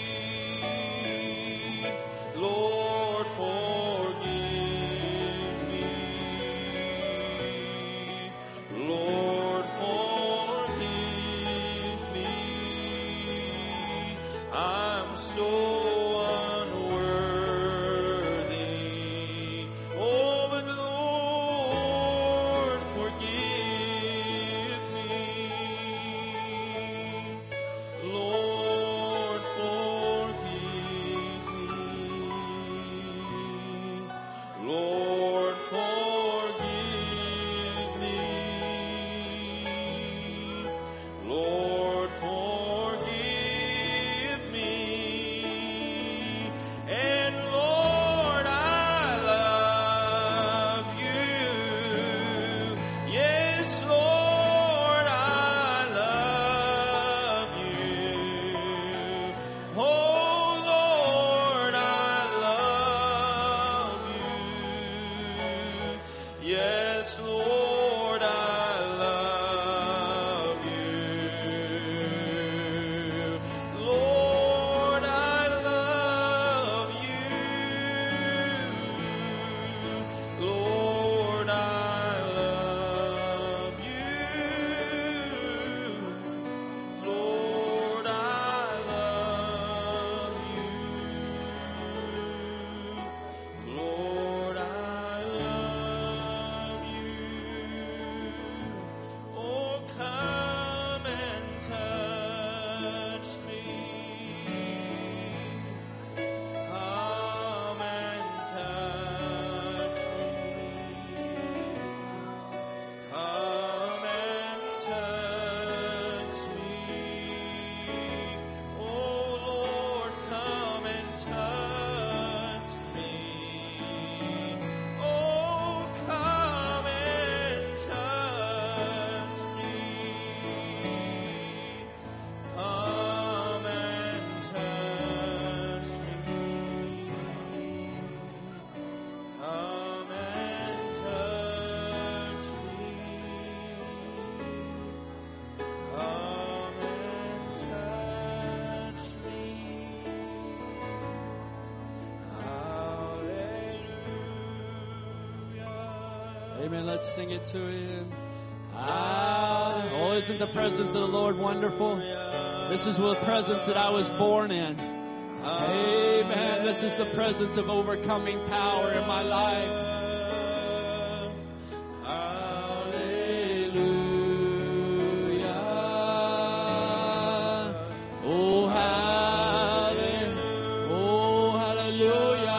Lord, forgive me. Lord, forgive me. I'm so unworthy. Oh, but Lord, forgive me. Lord, forgive me. Lord, forgive me. Lord, forgive me. And Lord, I love you. Yes, Lord, I love you. Oh, Lord, I love you. Yes, Lord, I love you. Lord, I love you. Lord, I love you. Lord, I love you. Lord, I love you. Oh, come and touch me. Come and touch me. Come and touch me. Oh, Lord, come and touch me. Oh, come and touch me. Come and touch me. Come and touch me. Come and touch me. Hallelujah. Amen. Let's sing it to Him. Oh, isn't the presence of the Lord wonderful? This is the presence that I was born in. Amen. This is the presence of overcoming power in my life. Hallelujah. Oh, hallelujah.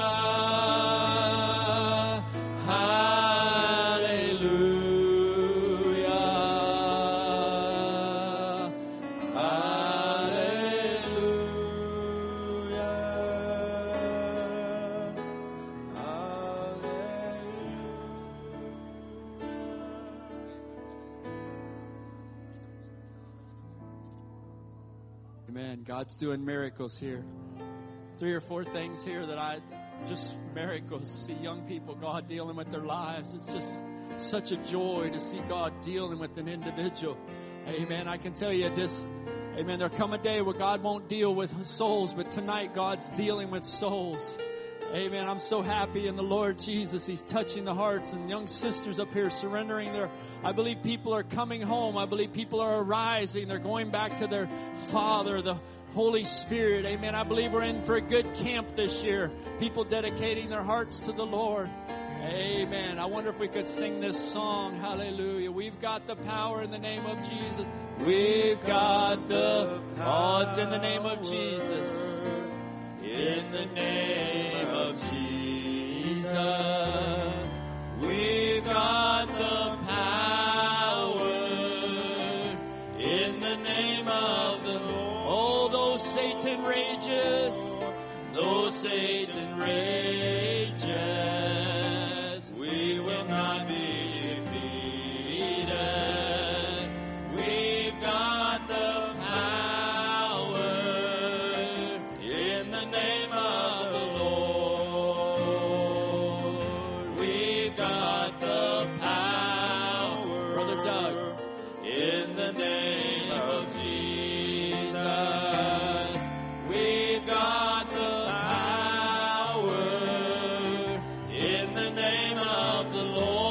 Amen. God's doing miracles here. 3 or 4 things here that just miracles. See young people, God dealing with their lives. It's just such a joy to see God dealing with an individual. Amen. I can tell you this Amen. There'll come a day where God won't deal with souls, but tonight God's dealing with souls. Amen. I'm so happy in the Lord Jesus. He's touching the hearts, and young sisters up here surrendering their... I believe people are coming home. I believe people are arising. They're going back to their Father, the Holy Spirit. Amen. I believe we're in for a good camp this year. People dedicating their hearts to the Lord. Amen. I wonder if we could sing this song. Hallelujah. We've got the power in the name of Jesus. We've got the... Oh, it's in the name of Jesus. In the name of Jesus. We've got the power. In the name of the Lord. Oh, though Satan rages. Though Satan rages, we will not be defeated. We've got the power in the name of the Lord. We've got the power, Brother Doug, in the name of Jesus. We've got the power in the name of the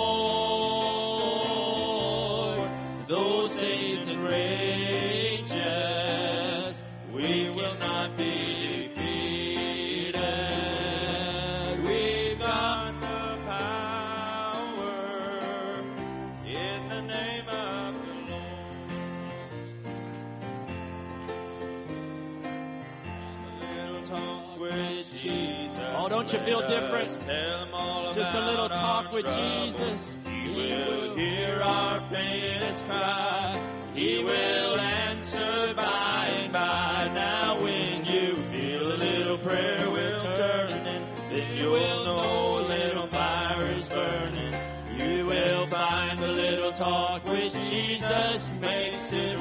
Lord. Though Satan rages, we will not be defeated. We've got the power in the name of the Lord. A little talk with Jesus. Oh, don't you feel different? Just a little talk with Jesus. He will hear our faintest cry. He will answer by and by. Now when you feel a little prayer will turn, and then you will know a little fire is burning. You will find a little talk with Jesus makes it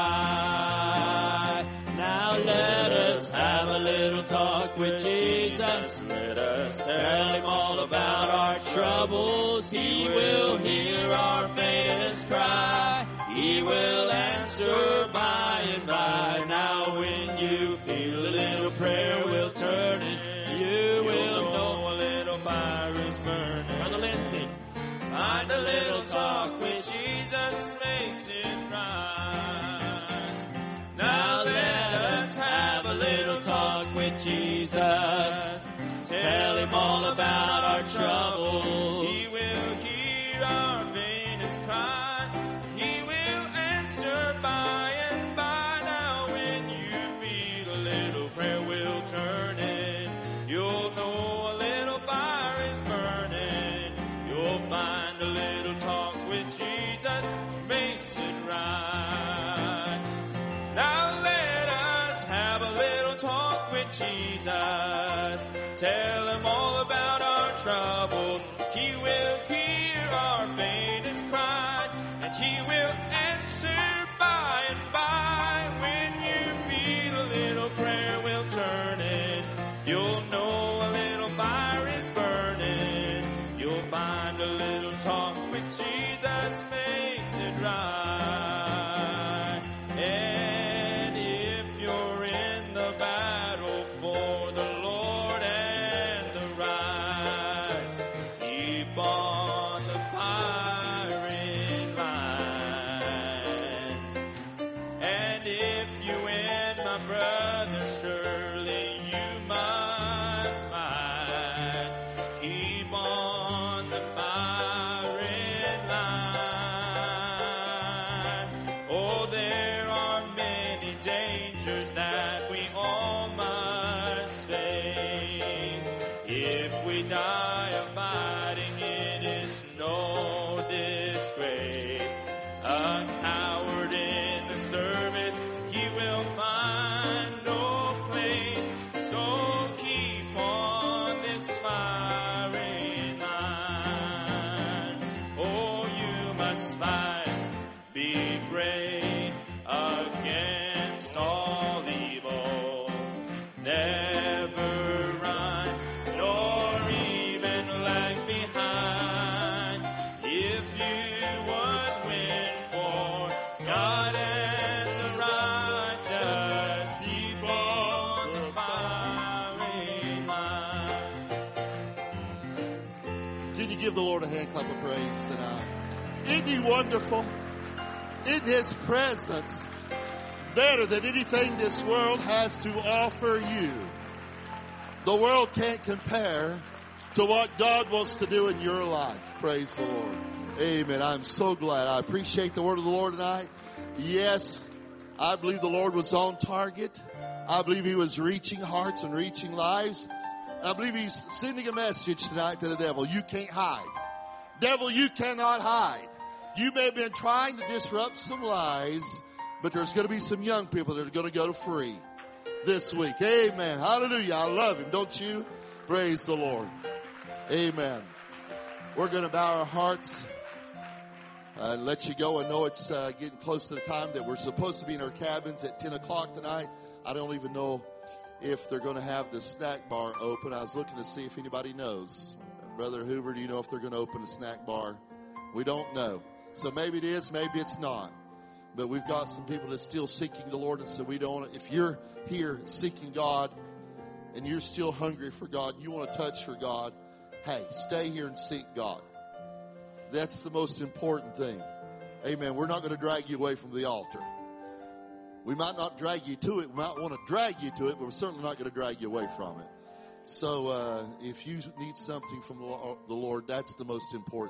right. Now let us have a little talk with Jesus. Let us tell him all about our troubles. He will hear our faintest cry. He will answer by and by. Now when you feel a little prayer will turn, and you will know a little fire is burning. Brother Lindsay, find a little talk with Jesus makes it right. Now let us have a little talk with Jesus. Tell him all about our troubles. He will hear our faintest cry. He will answer by and by. Now when you feel a little prayer will turn in, you'll know a little fire is burning. You'll find a little talk with Jesus makes it right. Now let us have a little talk with Jesus. Tell him all about our troubles. He will hear our faintest cry, and he will answer by and by. When you feel a little prayer will turn in, you'll know a little fire is burning. You'll find a little talk with Jesus makes it right. And if you're in the battle for the Lord and the right, keep on give the Lord a hand clap of praise tonight? Isn't He wonderful? Isn't His presence better than anything this world has to offer you? The world can't compare to what God wants to do in your life. Praise the Lord. Amen. I'm so glad. I appreciate the word of the Lord tonight. Yes, I believe the Lord was on target. I believe He was reaching hearts and reaching lives. I believe He's sending a message tonight to the devil. You can't hide. Devil, you cannot hide. You may have been trying to disrupt some lies, but there's going to be some young people that are going to go to free this week. Amen. Hallelujah. I love Him, don't you? Praise the Lord. Amen. We're going to bow our hearts and let you go. I know it's getting close to the time that we're supposed to be in our cabins at 10 o'clock tonight. I don't even know if they're going to have the snack bar open. I was looking to see if anybody knows. Brother Hoover, do you know if they're going to open a snack bar? We don't know. So maybe it is, maybe it's not. But we've got some people that's still seeking the Lord, and so we don't. If you're here seeking God and you're still hungry for God, you want to touch for God, hey, stay here and seek God. That's the most important thing. Amen. We're not going to drag you away from the altar. We might not drag you to it. We might want to drag you to it, but we're certainly not going to drag you away from it. So if you need something from the Lord, that's the most important